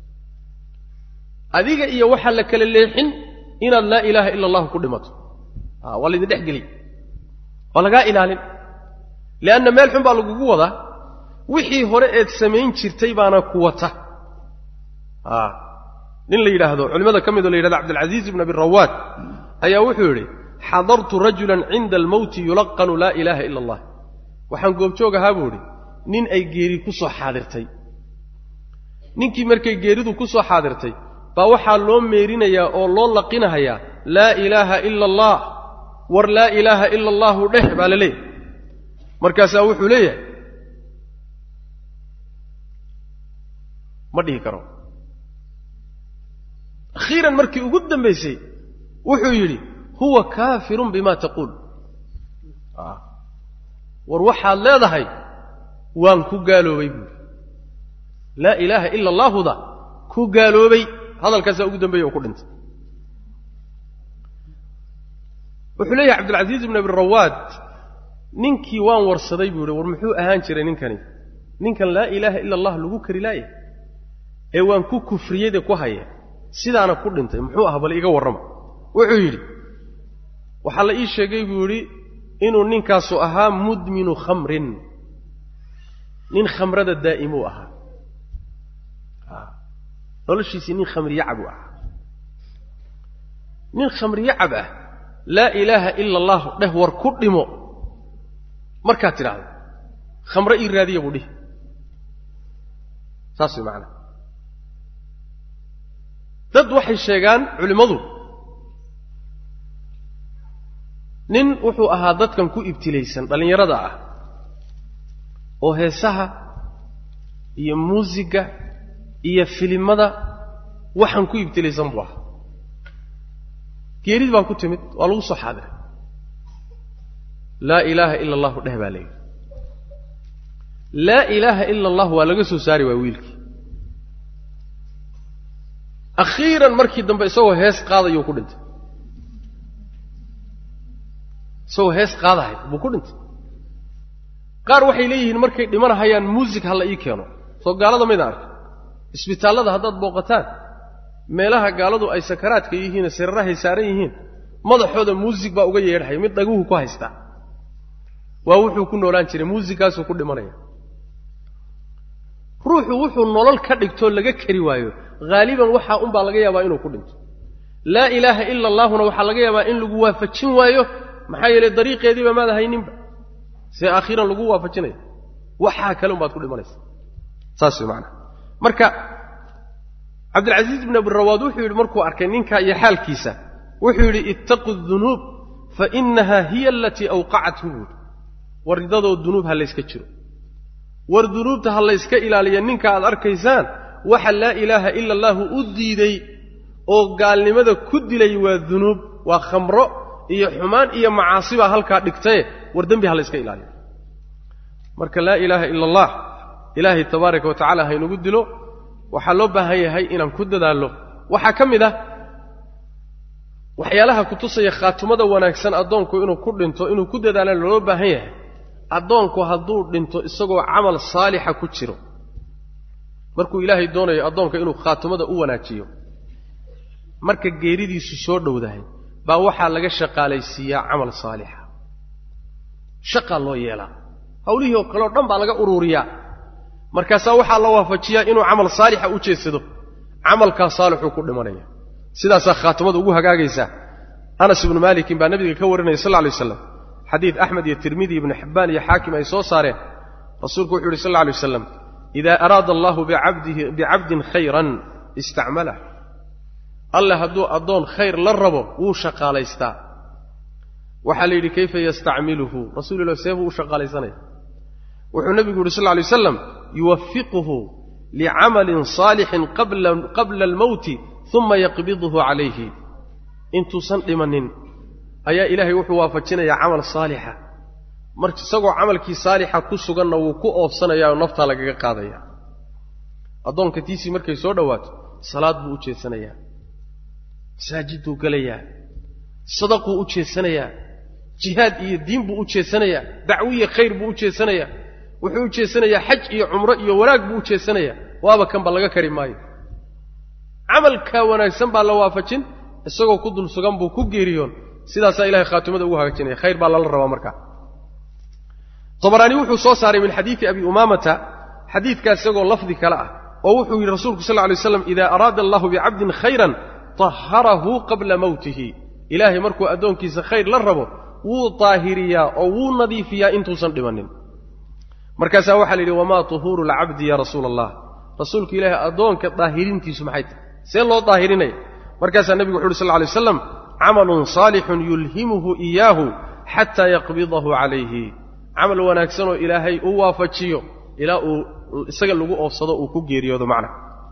adiga iyo waxa la kala leexin inaad la ilaaha illa allah ku dhimato ah wala idin dhaxgali walaga ilaalin laana meel xun baa lagu wada wixii hore eed sameyn jirtay baana ku wata ah nin la yiraahdo culimada kamid oo la yiraahdo Abdul Aziz ibn Abi Rawat ayaa wuxuu yiri hadartu rajulan 'inda al-maut yulqanu la ilaha illa allah waxaan goob joogaha buu yiri nin ay geeri ku soo xaadirtay ninkii markay geeridu ku soo xaadirtay baa waxa loo meerinayaa oo loo laqinayaa la ilaha illa allah war la ilaha illa allah dheh baa la leeyahay markaas wuxuu leeyahay ma dhihi karo أخيرا مركي أقدم بيسي وحو يلي هو كافر بما تقول آه. وروحها الله ذهي وان كو قالوا بي لا إله إلا الله ذا كو قالوا بي هذا الكاسة أقدم بي وقل انت وحلي عبد العزيز بن أبي الرواد ننكي وان ورصدي بي ورمحو أهانشري ننكني ننكن لا إله إلا الله لغو كرلاي اي وان كو كفرية كو هاي sidaana ku dhintay muxuu ah bal iga warrama wuxuu yiri waxa la ii sheegay buu yiri inuu ninkaas oo ahaa mudminu khamrin nin khamrada daa'imo ahaa ah noloshiisa nin khamri yacab ah nin khamri yacab ah la ilaaha illa allah dheh war ku dhimo marka tiraahdo khamra ii raadiyo buu dhih saasi macna dad waxay sheegaan culimadu nin wuxuu ahaa dadkan ku ibtilaysan dhalinyarada ah oo heesaha iyo muusiga iyo filimada waxan ku ibtilaysan buu ahaa geerid baa ku timid waa lagu soo xaadiray laa ilaaha ila allahu dheh baa layidhi laa ilaaha ila allah waa laga soo saari waa wiilkii akhiiran markii dambe isagoo hees qaadayuu ku dhintay isagoo hees qaadahay buu ku dhintay qaar waxay leeyihiin markay dhimanahayaan muusig ha la ii keeno soo gaalada maydaan arka isbitaallada haddaad booqataan meelaha gaaladu ay sakaraadka yihiin sirrahay saaran yihiin madaxooda muusig baa uga yeedhaya mid dhaguhu ku haystaa waa wuxuu ku noolaan jiray muusigkaasuu ku dhimanaya ruuxu wuxuu nolol ka dhigtoo laga kari waayo haaliban waxaa unbaa laga yaabaa inuu ku dhinto laa ilaaha ila allaahuna waxaa laga yaabaa in lagu waafajin waayo maxaa yeelay dariiqeediiba maada hayninba see aakhiran lagu waafajinaya waxaa kale unbaad ku dhimanaysa saas way macnaha marka cabdilcasiis ibn abirawaad wuxuu yidhi markuu arkay ninkaa iyo xaalkiisa wuxuu yidhi ittaquu dunuub fa inaha hiya alatii awqacathu buuri war ridadoo dunuub ha layska jiro war dunuubta ha layska ilaaliya ninka aad arkaysaan waxa laa ilaaha ila allaahu u diiday oo gaalnimada ku dilay waa dunuub waa khamro iyo xumaan iyo macaasi baa halkaa dhigtaye war dembi ha layska ilaaliyo marka laa ilaaha ila allah ilaahay tabaaraka wa tacaala haynagu dilo waxaa loo baahan yahay inaan ku dadaallo waxaa ka mid ah waxyaalaha ku tusaya khaatumada wanaagsan addoonku inuu ku dhinto inuu ku dadaalana loo baahan yahay addoonku hadduu dhinto isagoo camal saalixa ku jiro markuu ilaahay doonayo addoonka inuu khaatumada u wanaajiyo marka geeridiisu soo dhowdahay baa waxaa laga shaqaalaysiiyaa camal saalixa shaqaa loo yeelaa hawlihii oo kale oo dhan baa laga uruuriyaa markaasaa waxaa la waafajiyaa inuu camal saalixa u jeedsado camalkaa saalixuu ku dhimanaya sidaasaa khaatumada ugu hagaagaysaa anas ibnu maalikin baa nabiga ka warinaya sal alay waslam xadiid axmed iyo tirmidi ibnu xibbaan iyo xaakim ay soo saareen rasuulku wuxuu yidhi sal lla alay wasalam idaa araada allahu bicabdihi bicabdin khayran istacmalah alle hadduu addoon khayr la rabo wuu shaqaalaystaa waxaa la yidhi kayfa yastacmiluhu rasuulillah seebuu u shaqaalaysanaya wuxuu nebigu yidhi sal lla alay wasalam yuwafiquhu licamalin saalixin qabla almowti uma yaqbiduhu calayhi intuusan dhimanin ayaa ilaahay wuxuu waafajinayaa camal saalixa marka isagoo camalkii saalixa ku suganna wuu ku oofsanayaa oo naftaa lagaga qaadayaa addoonka tiisii markay soo dhowaato salaad buu u jeedsanayaa masaajiduu gelayaa sadaquu u jeedsanayaa jihaad iyo diin buu u jeedsanayaa dacwiya khayr buu u jeedsanayaa wuxuu u jeedsanayaa xaj iyo cumro iyo wanaag buu u jeedsanayaa waaba kanba laga kari maayo camalkaa wanaagsan baa la waafajin isagoo ku dul sugan buu ku geeriyoon sidaasaa ilahay khaatimada ugu hagaajinaya khayr baa lala rabaa markaa tabaraani wuxuu soo saaray min xadiidi abi umaamata xadiidkaas isagoo lafdi kale ah oo wuxuu yidhi rasuulku sal lla alay waslam idaa araada allahu bicabdin khayran tahharahu qabla mowtihi ilaahay markuu addoonkiisa khayr la rabo wuu daahiriyaa oo wuu nadiifiyaa intuusan dhimanin markaasaa waxaa la yidhi wamaa tuhuuru lcabdi ya rasuula allah rasuulka ilaahay addoonka daahirintiisu maxay tahay see loo daahirinaya markaasaa nebigu wuxu uhi sal lla alay waslam camalun saalixun yulhimuhu iyaahu xataa yaqbidahu calayhi camal wanaagsanoo ilaahay u waafajiyo ilaa uu isaga lagu oofsado uu ku geeriyoodo macna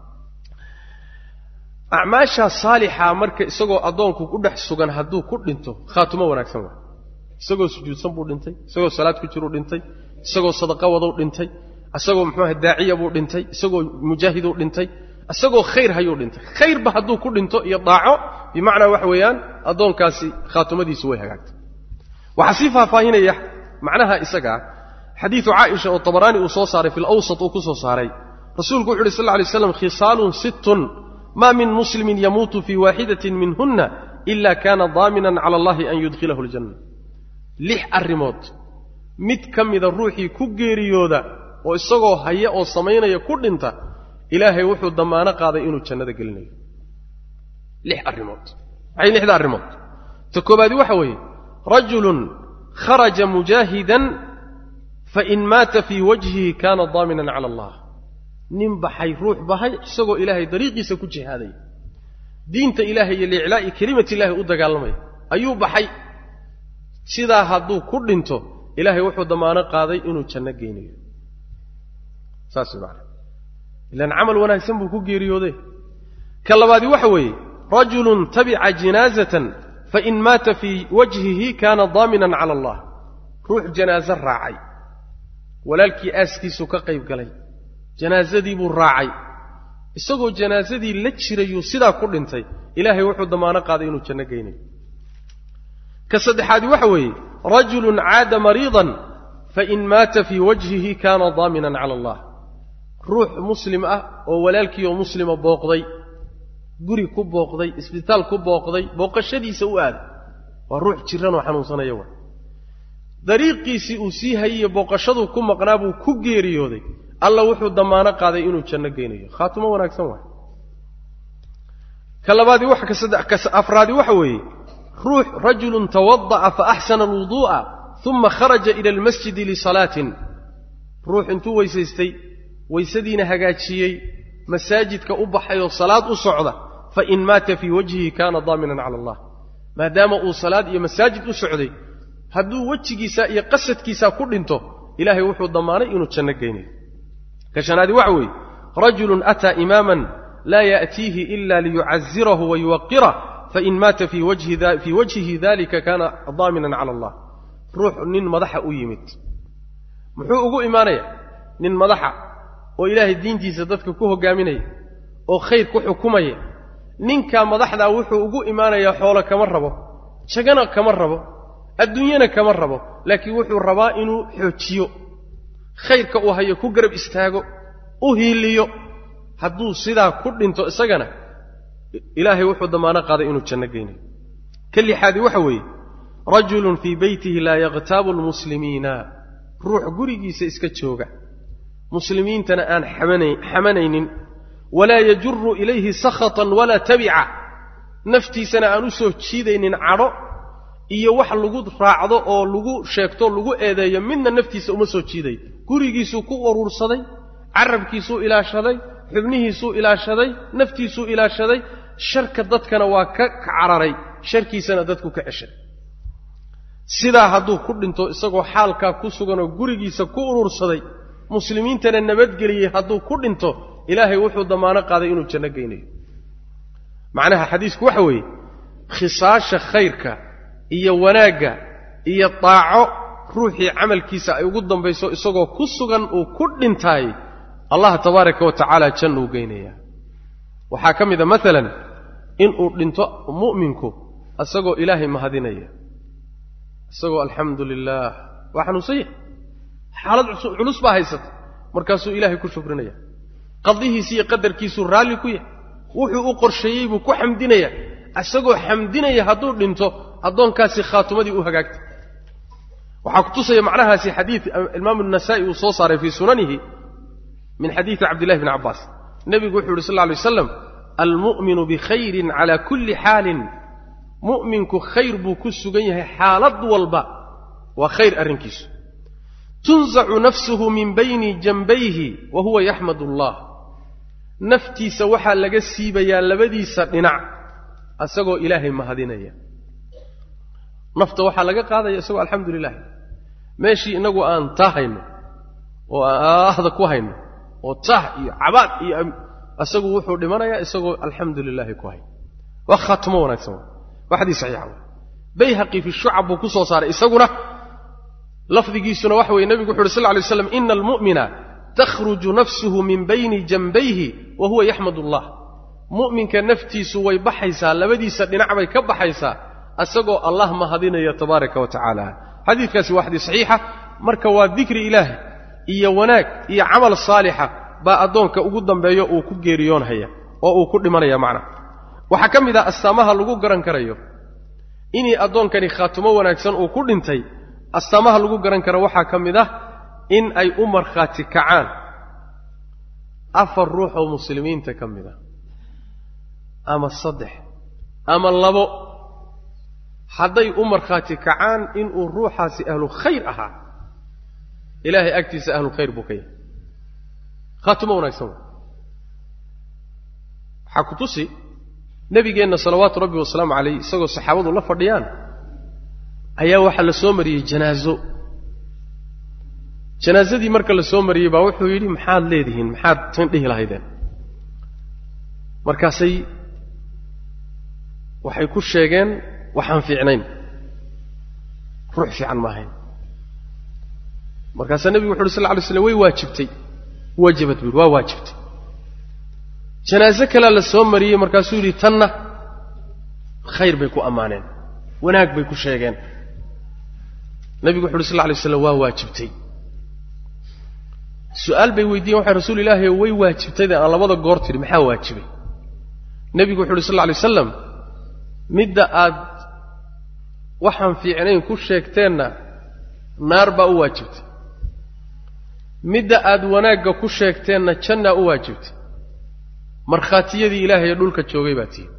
acmaashaa saalixa marka isagoo addoonku ku dhex sugan hadduu ku dhinto khaatumo wanaagsan waa isagoo sujuudsan buu dhintay isagoo salaad ku jiruu dhintay isagoo sadaqa wadou dhintay isagoo muxuuaha daaciya buu dhintay isagoo mujaahiduu dhintay isagoo khayr hayuu dhintay khayrba hadduu ku dhinto iyo daaco bimacnaa waxa weeyaan addoonkaasi khaatumadiisu way hagaagtay waxaa sii faahfaahinaya macnaha isagaa xadiidu caaisha oo tabaraani uu soo saaray fi lawsat uu ku soo saaray rasuulku wuxu uhi sal lla alay slam khisaalun sittun maa min muslimin yamuutu fii waaxidatin minhunna ila kaana daaminan cala allahi an yudkhilahu aljanna lix arrimood mid ka mida ruuxii ku geeriyooda oo isagoo haya oo samaynaya ku dhinta ilaahay wuxuu damaano qaaday inuu jannada gelinayo lix arrimood maxay lixda arrimood ta koobaadi waxa weeye rajulun kharaja mujaahidan fain maata fii wajhihi kaana daaminan cala allah nin baxay ruux bahay isagoo ilaahay dariiqiisa ku jihaadaya diinta ilaahay iyo liiclaa'i kelimati illaahi u dagaalamaya ayuu baxay sidaa hadduu ku dhinto ilaahay wuxuu damaano qaaday inuu janno geynayo saas macana ilaan camal wanaagsan buu ku geeriyooday ka labaadi waxa weeye rajulun tabica jinaazatan fain maata fii wajhihi kaana daaminan cala allah روح جنازة راعي ولكن أسكيسو كقيب قلي جنازة دي بو راعي isagoo janaazadii la jirayo sidaa ku dhintay ilaahay wuxuu damaano qaaday inuu janno geynayo ka saddexaad waxa weeye rajulun aada mariidan fa in maata fi wajhihi kana daaminan ala Allah ruux muslim ah oo walaalkii oo muslima booqday guri ku booqday isbitaal ku booqday booqashadiisa u aad waa ruux jiran oo xanuunsanaya waa dariiqiisi uu sii hayay booqashadu ku maqnaa buu ku geeriyooday الله وحو ضمانه قاداي انو جنة geeynayo khaatimo wanaagsan waa kalabaadi wax ka saddex ka afraadi waxa weeye ruux rajul tawadda fa ahsana alwudu'a thumma kharaja ila almasjid li salatin ruux intuu weysaystay weysadiina hagaajiyay masaajidka u baxayo salaad u socda fa in maata fi wajhihi kana daaminan ala Allah maadaama uu salaad iyo masaajid u socday haduu wajigiisa iyo qasadkiisa ku dhinto ilaahay wuxuu damaanay inuu janno geeynayo كشنادي وعوي رجل أتى إماما لا يأتيه إلا ليعزره ويوقره فإن مات في وجه, ذا في وجهه ذلك كان ضامنا على الله روح نين مضحة أيمت محوء إيمانيا نين مضحة وإله الدين تي سددك كوه قامني وخير كحكمي نين كان مضحة وحوء إيمانيا حولك كمربه شقنا كمربه الدنيا كمربه لكن وحو الربائن حوتيو khayrka uu hayo ku garab istaago u hiiliyo haduu sidaa ku dhinto isagana ilaahay wuxuu damaano qaaday inuu janno geynayo kali xadi waxa weeye rajulun fi baytihi la yaqtabu almuslimina ruux gurigiisa iska jooga muslimiintana aan xamanaynin wala yajru ilayhi sakhatan wala tabi'a naftiisana aan u soo jiidaynin caro iyo wax lagu raacdo oo lagu sheegto lagu eedeeyo midna naftiisa uma soo jiiday gurigiisu ku urursaday carabkiisu ilaashaday xubnihiisu ilaashaday naftiisu ilaashaday sharka dadkana waa ka cararay sharkiisana dadku ka ceshay sida haduu ku dhinto isagoo xaalka ku sugan oo gurigiisa ku urursaday muslimiintana nabadgeliyay haduu ku dhinto ilaahay wuxuu damaano qaaday inuu janno geynayo macnaha xadiisku waxa weeye khisaasha khayrka iyo wanaaga iyo taaco ruuxii amalkiisa ay ugu dambayso isagoo ku sugan oo ku dhintay Allah tabaaraka wa ta'ala jannu geynaya waxa kamida midalan in uu dhinto mu'minku asagoo ilaahay mahadinaya asagoo alxamdulillah waxanu sayx xaalad culus baa haysata markaasuu ilaahay ku shukrinaya qadihiisa iyo qadarkiisu raali ku yahay wuxuu u qorsheeyay buu ku xamdinaya asagoo xamdinaya haduu dhinto adoonkaasi khaatumadii u hagaagtay waxa ku tusaya macnahaasi xadiis Imam an-Nasa'i uu soo saaray fi sunanihi min xadiis Abdullah ibn Abbas nabigu wuxuu sallallahu alayhi wasallam al-mu'minu bi khayrin ala kulli halin mu'minku khayr buu ku sugan yahay xaalad walba wa khayr arrinkiisu tunza'u nafsuhu min bayni janbayhi wa huwa yahmadu Allah naftiisa waxa laga siibayaa labadiisa dhinac asagoo ilaahay mahadinaya nafta waxa laga qaadaya isagoo alxamdulillah meeshii inagu aan taahayno oo aahda ku hayno oo taah iyo abaad iyo asagoo wuxuu dhimanaya isagoo alxamdulillah ku hay wa khatmo wanaagsan waxdii saxiix bayhaqi fi shu'ab ku soo saaray isaguna lafdigiisuna wax weey nabigu wuxuu sallallahu alayhi wasallam innal mu'mina takhruju nafsuhu min bayni janbayhi wa huwa yahmadullah mu'minka naftiisu way baxaysaa labadiisa dhinac bay ka baxaysaa asagoo Allah mahadinaya tabaaraka wa ta'ala hadithkaasi waxdi saxiixa marka waa dhikri ilaahi iyo wanaag iyo amal saalixa ba adoonka ugu dambeeyo uu ku geeriyoon haya oo uu ku dhimanaya macna waxa kamida astaamaha lagu garan karayo inii adoonkani khaatimo wanaagsan uu ku dhintay astaamaha lagu garan karo waxa kamida in ay u marxaati kacaan afar ruux oo muslimiinta kamida ama saddex ama labo hadday u marxaati kacaan in uu ruuxaasi ahlu khayr ahaa ilaahay agtiisa ahlu khayr buu ka yahay khaatimo wanaagsan waxa ku tusi nabigeenna salawaatu rabbi wasalaamu calayhi isagoo saxaabadu la fadhiyaan ayaa waxa la soo mariyay janaazo janaazadii marka la soo mariyay baa wuxuu yidhi maxaad leedihiin maxaad tan dhihi lahaydeen markaasay waxay ku sheegeen waxaan fiicnayn ruux fiican ma ahayn markaas nabigu wuxuu sallallahu alayhi wasallam way waajibtay wajibat bir waa waajibtay janaaso kale la soo mariyay markaas uu yiri tanna khayr bay ku amaaneen wanaag bay ku sheegeen nabigu wuxuu sallallahu alayhi wasallam waa waajibtay su'aal bay weydiiyeen waxa rasuul ilaahay way waajibtay aan labada goor tiri maxaa waajibay nabigu wuxuu sallallahu alayhi wasallam midda aad waxaan fiicnayn ku sheegteenna naar baa u waajibtay midda aad wanaagga ku sheegteenna janna u waajibtay markhaatiyadii ilaahay ee dhulka joogay baa tii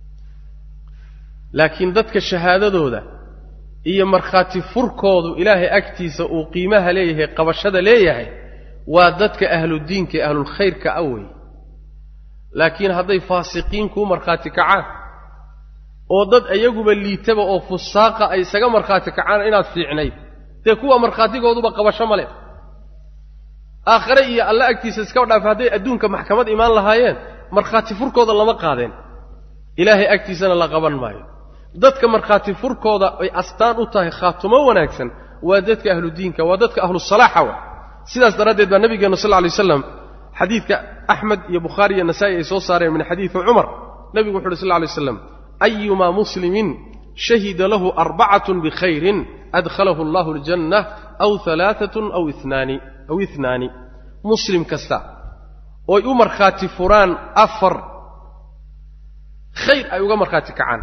laakiin dadka shahaadadooda iyo markhaati furkoodu ilaahay agtiisa uu qiimaha leeyahay qabashada leeyahay waa dadka ahlu diinka ee ahlu khayrka away laakiin hadday faasiqiin ku markhaati kacaan oo dad ayaguba liitaba oo fusaaqa ay isaga markhaati kacaan inaad fiicnayd dee kuwa markhaatigooduba qabasho male aakhire iyo alla agtiisa iska dhaaf hadday adduunka maxkamad imaan lahaayeen markhaati furkooda lama qaadeen ilaahay agtiisana la qaban maayo dadka markhaati furkooda ay astaan u tahay khaatumo wanaagsan waa dadka ahlu diinka waa dadka ahlu salaaxa wa sidaas daradeed baa nabigeena sallallahu alayhi wasallam xadiidka axmed iyo bukhaari iyo nasaa'i ay soo saareen min xadiid umar nabigu wuxuu sallallahu alayhi wasallam ayyuma muslimin shahida lahu arba'atun bi khairin adkhalahu Allahu al-jannah aw thalathatun aw ithnani aw ithnani muslim kasta oo u markhaati furaan afar khayr ay uga markhaati kacaan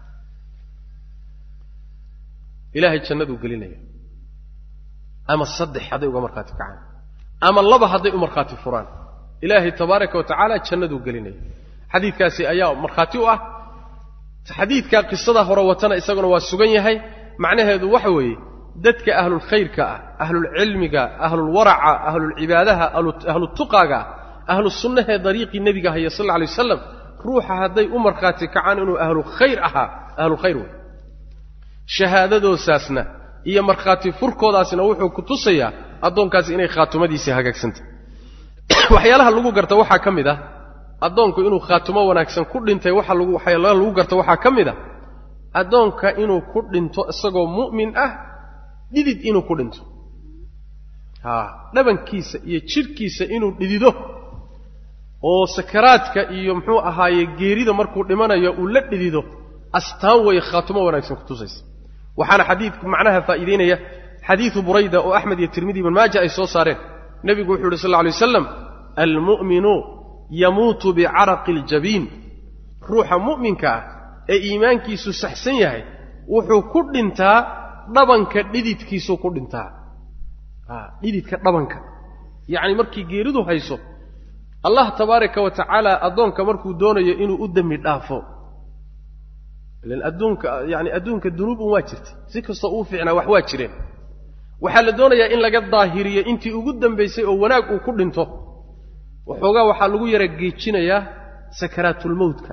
ilaahay jannadu gelinaya ama saddex haday uga markhaati kacaan ama laba haday u markhaati furaan ilaahay tabaaraka wa tacaala jannadu gelinaya xadiidkaasi ayaa markhaati u ah xadiidka qisada hore watana isaguna waa sugan yahay macnaheedu waxa weeye dadka ahlul khayrka ah ahlul cilmiga ahlul waraca ahlul cibaadaha ahlul tuqaaga ahlus sunnaha dariiqi nabiga hay sallallahu alayhi wasallam ruuxa haday u markhaati kacaan inuu ahlul khayr aha ahlul khayr way shahaadadoosaasna iyo markhaati furkoodaasna wuxuu ku tusayaa adoonkaas inay khaatumadiisa hagaagsanta waxyaalaha lagu garto waxa kamid ah adoonku inuu khaatumo wanaagsan ku dhintay waxa lagu waxyaalaha lagu garto waxa kamid ah adoonka inuu ku dhinto isagoo mu'min ah dhidid inuu ku dhinto ha dhabankiisa iyo jirkiisa inuu dhidido oo sakaraadka iyo muxuu ahaaye geerida markuu dhimanayo uu la dhidido astaan way khaatumo wanaagsan ku tusaysa waxaana xadiidku macnaha faa'iideynaya xadiisu burayda oo axmed iyo tirmidhi ibn maaja ay soo saareen nabigu wuxuu yiri sallallahu alayhi wasallam almu'minu yamuutu bi'araqi aljabin ruuxa mu'minka ah ee iimaankiisu saxsan yahay wuxuu ku dhintaa dhabanka dhididkiisu ku dhintaa ah dhididka dhabanka yaani markii geeridu hayso allah tabaaraka wa tacaala adoonka markuu doonayo inuu u dami dhaafo ilan adduunka yaani adduunka dunuub waa jirtay si kasta uu fiicnaa wax waa jireen waxa la doonayaa in laga daahiriyo intii ugu dambeysay oo wanaag uu ku dhinto waxoogaa waxa lagu yara geejinayaa sakaratul mawtka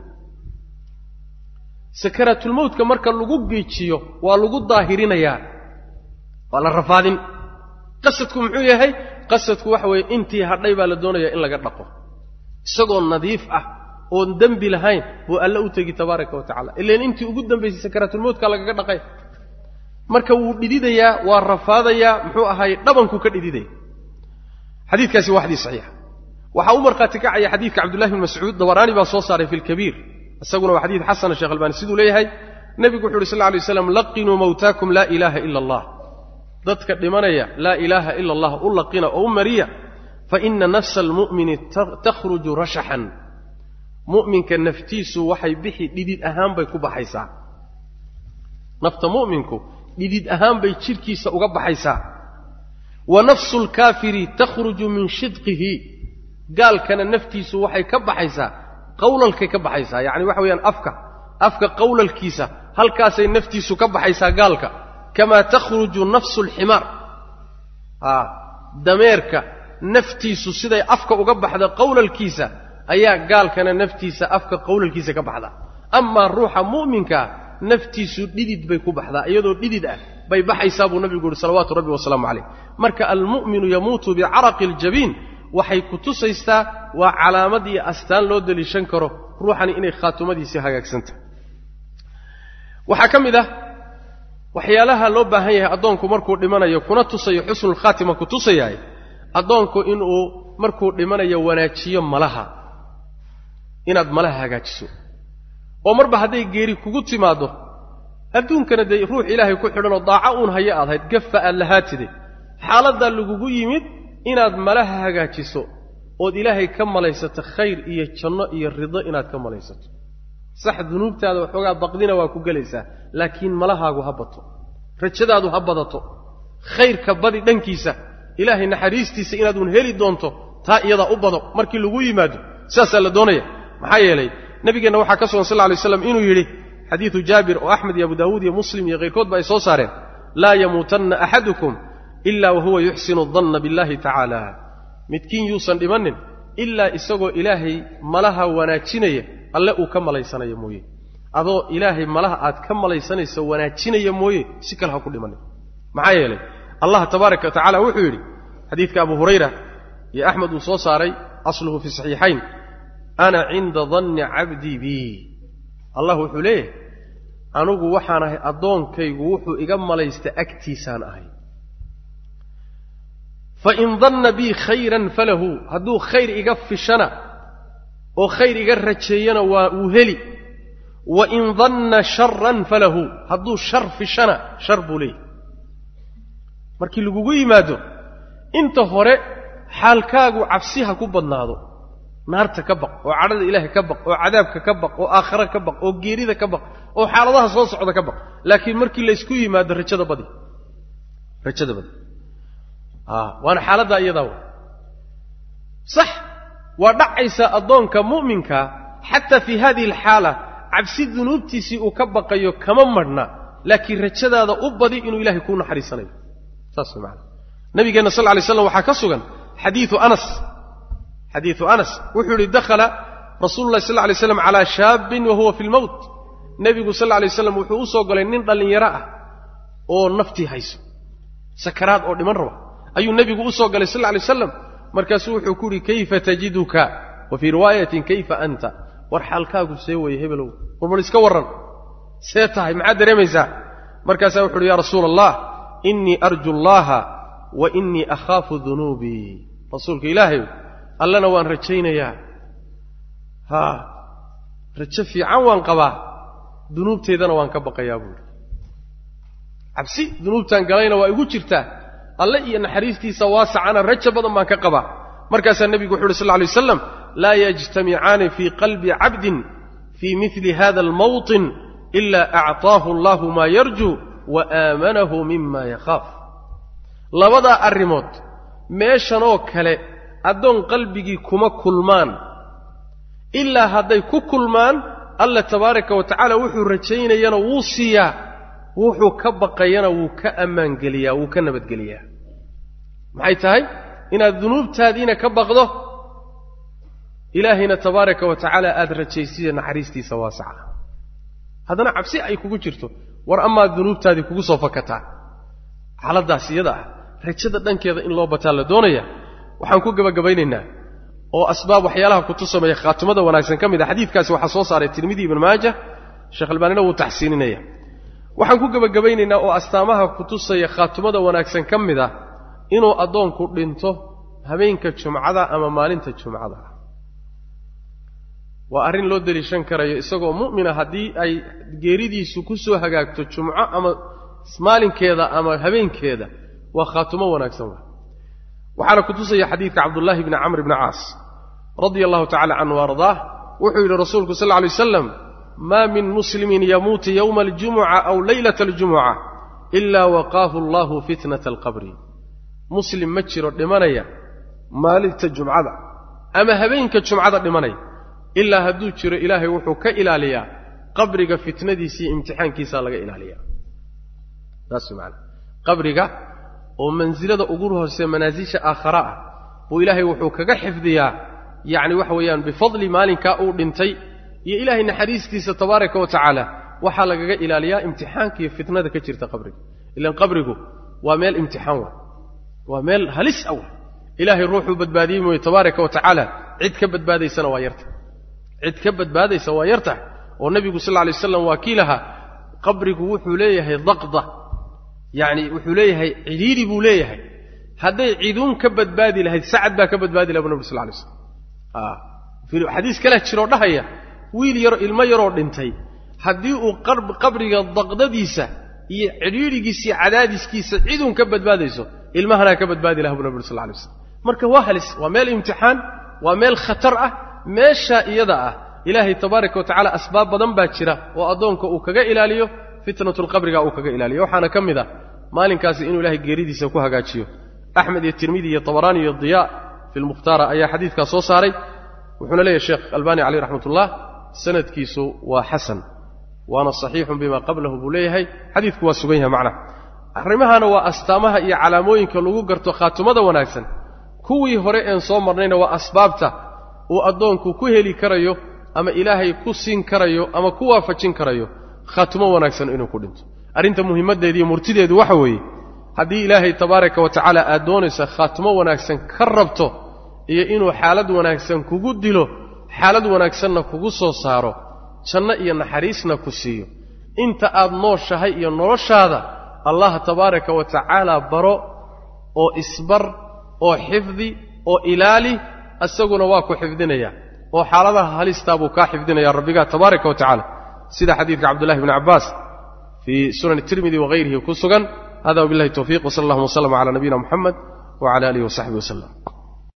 sakaratul mawtka marka lagu geejiyo waa lagu daahirinayaa waa la rafaadin qasadku muxuu yahay qasadku waxa weeye intii hadhay baa la doonayaa in laga dhaqo isagoo nadiif ah oo dambi lahayn buu alla u tagi tabaaraka wa tacaala ileen intii ugu dambeysay sakaratul mawtka laga dhaqay marka wuu dhididayaa waa rafaadayaa muxuu ahaay dhabanku ka dhididaya xadiidkaasi waa xadiis saxiix waxa uu marqaati kacaya xadiidka Abdullah ibn Mas'ud dawarani baa soo saaray fil kabiir asaguna waa xadiid xasan sheekh albani sidoo leeyahay nabigu wuxuu sallallahu alayhi wasallam laqinu mawtaakum la ilaha illa allah dadka dhimanaya la ilaha illa allah u laqina oo mariya fa inna nafsal mu'mini takhruju rashahan mu'minka naftiisu waxay bixi dhidid ahaan bay ku baxaysaa nafta mu'minku dhidid ahaan bay jirkiisa uga baxaysaa wa nafsul kaafiri takhruju min shidqihi gaalkana naftiisu waxay ka baxaysaa qowlalkay ka baxaysaa yaani waxa weeyaan afka afka qowlalkiisa halkaasay naftiisu ka baxaysaa gaalka kama takhruju nafsul himar ha dameerka naftiisu siday afka uga baxda qowlalkiisa ayaa gaalkana naftiisa afka qowlalkiisa ka baxda amma ruuxa mu'minka naftiisu dhidid bay ku baxdaa iyadoo dhidid ah bay baxaysaa buu nabigu yiri salawaatu rabbi wa salaamu alayhi marka almu'minu yamuutu bi'araqi aljabin waxay ku tusaysaa waa calaamad iyo astaan loo dalishan karo ruuxani inay khaatumadiisa hagaagsanta waxa kamid ah waxyaalaha loo baahan yahay adoonku markuu dhimanayo kuna tusayo xusnul khaatima ku tusayahay adoonku inuu markuu dhimanayo wanaajiyo malaha inaad malaha hagaajiso oo marba haday geeri kugu timaado adduunkana day ruux ilaahay ku xidhan oo daaca uun haya aad hayd gafa aad lahaatide xaaladda lagugu yimid inaad malaha hagaajiso oo ilaahay ka malaysato khayr iyo janno iyo rido inaad ka malaysato sax dunuubtaada waxoogaa baqdina waa ku galaysaa laakiin malahaagu ha bato rajadaadu ha badato khayrka badi dhankiisa ilaahay naxariistiisa inaad uun heli doonto taa iyada u bado markii lagu yimaado sidaas la doonaya maxaa yeelay nabigeena waxa ka sugan sallallahu alayhi wasallam inuu yiri xadiisu jaabir oo ahmed iyo abu daawud iyo muslim iyo qeyrkood ba ay soo saareen la yamutanna ahadukum illa wa huwa yuhsinu dhanna billahi ta'ala midkiin yuusan dhimanin illa isagoo ilaahay malaha wanaajinaya alle uu ka malaysanayo mooye adoo ilaahay malaha aad ka malaysanayso wanaajinaya mooye si kale ha ku dhimanin maxaa yeelay allah tabaaraka wa ta'ala wuxuu yiri xadiiska abu hurayra iyo ahmed uu soo saaray asluhu fi sahihayn ana 'inda dhanni 'abdi bi allah wuxuu leeyahay anugu waxaan ahay adoonkaygu wuxuu iga malaysta agtiisaan ahay fa in dhanna bi khayran falahu hadu khayr iga fishana oo khayr iga rajeeyana waa uu heli wa in dhanna sharran falahu hadu shar fishana shar bulay markii lagu yimaado inta hore xaalkaagu cabsiha ku badnaado naarta ka baq oo cadada ilaahay ka baq oo cadaabka ka baq oo aakhira ka baq oo geerida ka baq oo xaaladaha soo socda ka baq laakiin markii la isku yimaado rajada badi rajada badi ah waana xaalada iyada صح ودعيسا أضونك مؤمنك حتى في هذه الحالة عبسي ذنوبتيسي وكبقيو كمان مرنا لكن رجل هذا أبضي إنه إله يكون حريصاني تصل معنا نبي قال صلى الله عليه وسلم وحكسوغا حديث أنس حديث أنس وحولي دخل رسول الله صلى الله عليه وسلم على شاب وهو في الموت نبي صلى الله عليه وسلم وحوصه قال إنين قال يراء أو نفتي هيس سكرات أو لمن روى أي النبي قوصه قال صلى الله عليه وسلم مركزوه حكوري كيف تجدك وفي رواية كيف أنت ورحال كاكو سيوي هبلو ومرسك ورن سيتاهي معاد رميزا مركزوه حكوري يا رسول الله إني أرجو الله وإني أخاف ذنوبي رسولك إلهي قال لنا وأن رجينا يا ها رجفي عوان قبا ذنوب تيدنا وأن كبقى يا أبو عبسي ذنوب تنقلين وإيقو جرتا الله إن حريستي سواسع عنا رجب ما كقبا مركز النبي صلى الله عليه وسلم لا يجتمعان في قلب عبد في مثل هذا الموطن إلا أعطاه الله ما يرجو وآمنه مما يخاف لبدا الريموت ميشانو كله أدون قلبي كما كلمان إلا هذي كلمان الله تبارك وتعالى وحو رجينا ينا وصيا وحو كبقينا وكأمان قليا وكنبت قليا maxay tahay inaad dunuubtaadiina ka baqdo ilaahina tabaaraka wa taala aad rajaysiina naxariistiisa waasaca hadana cabsi ay kugu jirto war ama dunuubtaadi kugu soo fakataa xaaladaas iyada ah rajada dhankeeda in loo bataa la doonaya waxaan ku gabagabaynaynaa oo asbaab waxyaalaha ku tusamaya khaatimada wanaagsan kamid ah xadiidkaasi waxa soo saaray Tirmidhi ibn Maajah Sheekh Albanina uu tahsiininaya waxaan ku gabagabaynaynaa oo astaamaha ku tusaya khaatimada wanaagsan kamid ah inuu adoonku dhinto habeenka jumcada ama maalinta jumcada waa arin loo dalishan karayo isagoo muumina hadii ay geeridiisu ku soo hagaagto jumco ama maalinkeeda ama habeenkeeda waa khaatimo wanaagsan waxaana ku tusaya xadiidka Abdullah ibn Amr ibn Aas radiyallahu ta'ala anhu warḍah wuxuu yiri rasuulku sallallahu alayhi wasallam ma min muslimin yamut yawm al-jum'a aw laylat al-jum'a illa waqahu Allah fitnat al-qabr muslim ma jiro dhimanaya maalinta jumcada ama habeenka jumcada dhimanaya illa haduu jiro ilaahay wuxuu ka ilaaliyaa qabriga fitnadiisa imtixaankiisa laga ilaaliyaa taas macna qabriga oo manzilada ugu hoose manaasisha aakhira ah oo ilaahay wuxuu kaga xifdiyaa yaani wax weeyaan bifadli maalinka uu dhintay iyo ilaahay naxariistiisa tabaaraka wa taala waxa lagaga ilaaliyaa imtixaanka iyo fitnada ka jirta qabriga ila qabrigu waa meel imtixaan waa ومال هلس أول إلهي الروح بدباديم تبارك وتعالى عد كبد بادي سنة ويرتح عد كبد بادي سنة ويرتح والنبي صلى الله عليه وسلم وكيلها قبرك وحو ليه ضغضة يعني وحليها عديدي بوليها هذا عيدون كبد بادي لهذا سعد با كبد بادي لابو النبي صلى الله عليه وسلم آه في حديث كلا جيرو دحيا ويل ير ilmo yaro dhintay hadii uu qarb qabriga daqdadiisa iyo ciriirigiisa cadaadiskiisa ciidun ka badbaadayso ilmahana ka badbaadi lahaa nabi sallallahu alayhi wasallam marka waa halis waa meel imtixaan waa meel khatar ah meesha iyada ah ilaahi tabaaraka wa taala asbaab badan baa jira oo adoonka uu kaga ilaaliyo fitnatul qabriga uu kaga ilaaliyo waxaana kamida maalinkaasi inuu ilaahi geeridiisa ku hagaajiyo ahmed iyo tirmidhi iyo tabarani iyo diya fi al-mukhtara ayaa xadiiska soo saaray wuxuuna leeyahay sheekh albani alayhi rahmatullah sanadkiisu waa hasan waana saxiixun bima qablahu buleeyahay xadiisku waa sugan yahay macna arrimahana waa astaamaha iyo calaamooyinka lagu garto khaatumada wanaagsan kuwii hore ee soo marnayna waa asbaabta uu adoonku ku heli karayo ama ilaahay ku siin karayo ama ku waafajin karayo khaatumo wanaagsan inuu ku dhinto arinta muhiimadeeda iyo murtideedu waxa weeye haddii ilaahay tabaaraka wa tacaala aad doonaysa khaatumo wanaagsan ka rabto iyo inuu xaalad wanaagsan kugu dilo xaalad wanaagsanna kugu soo saaro janno iyo naxariisna ku siiyo inta aad nooshahay iyo noloshaada allah tabaaraka wa tacaala baro oo isbar oo xifdi oo ilaali asaguna waa ku xifdinaya oo xaaladaha halista buu ka xifdinaya rabbiga tabaaraka wa tacaala sida xadiiska abdullah ibn abbas fi sunan at-tirmidhi wa ghayrihi ku sugan hada billahi tawfiq wa sallallahu wa sallama ala nabiyyina muhammad wa ala alihi wa sahbihi wa sallam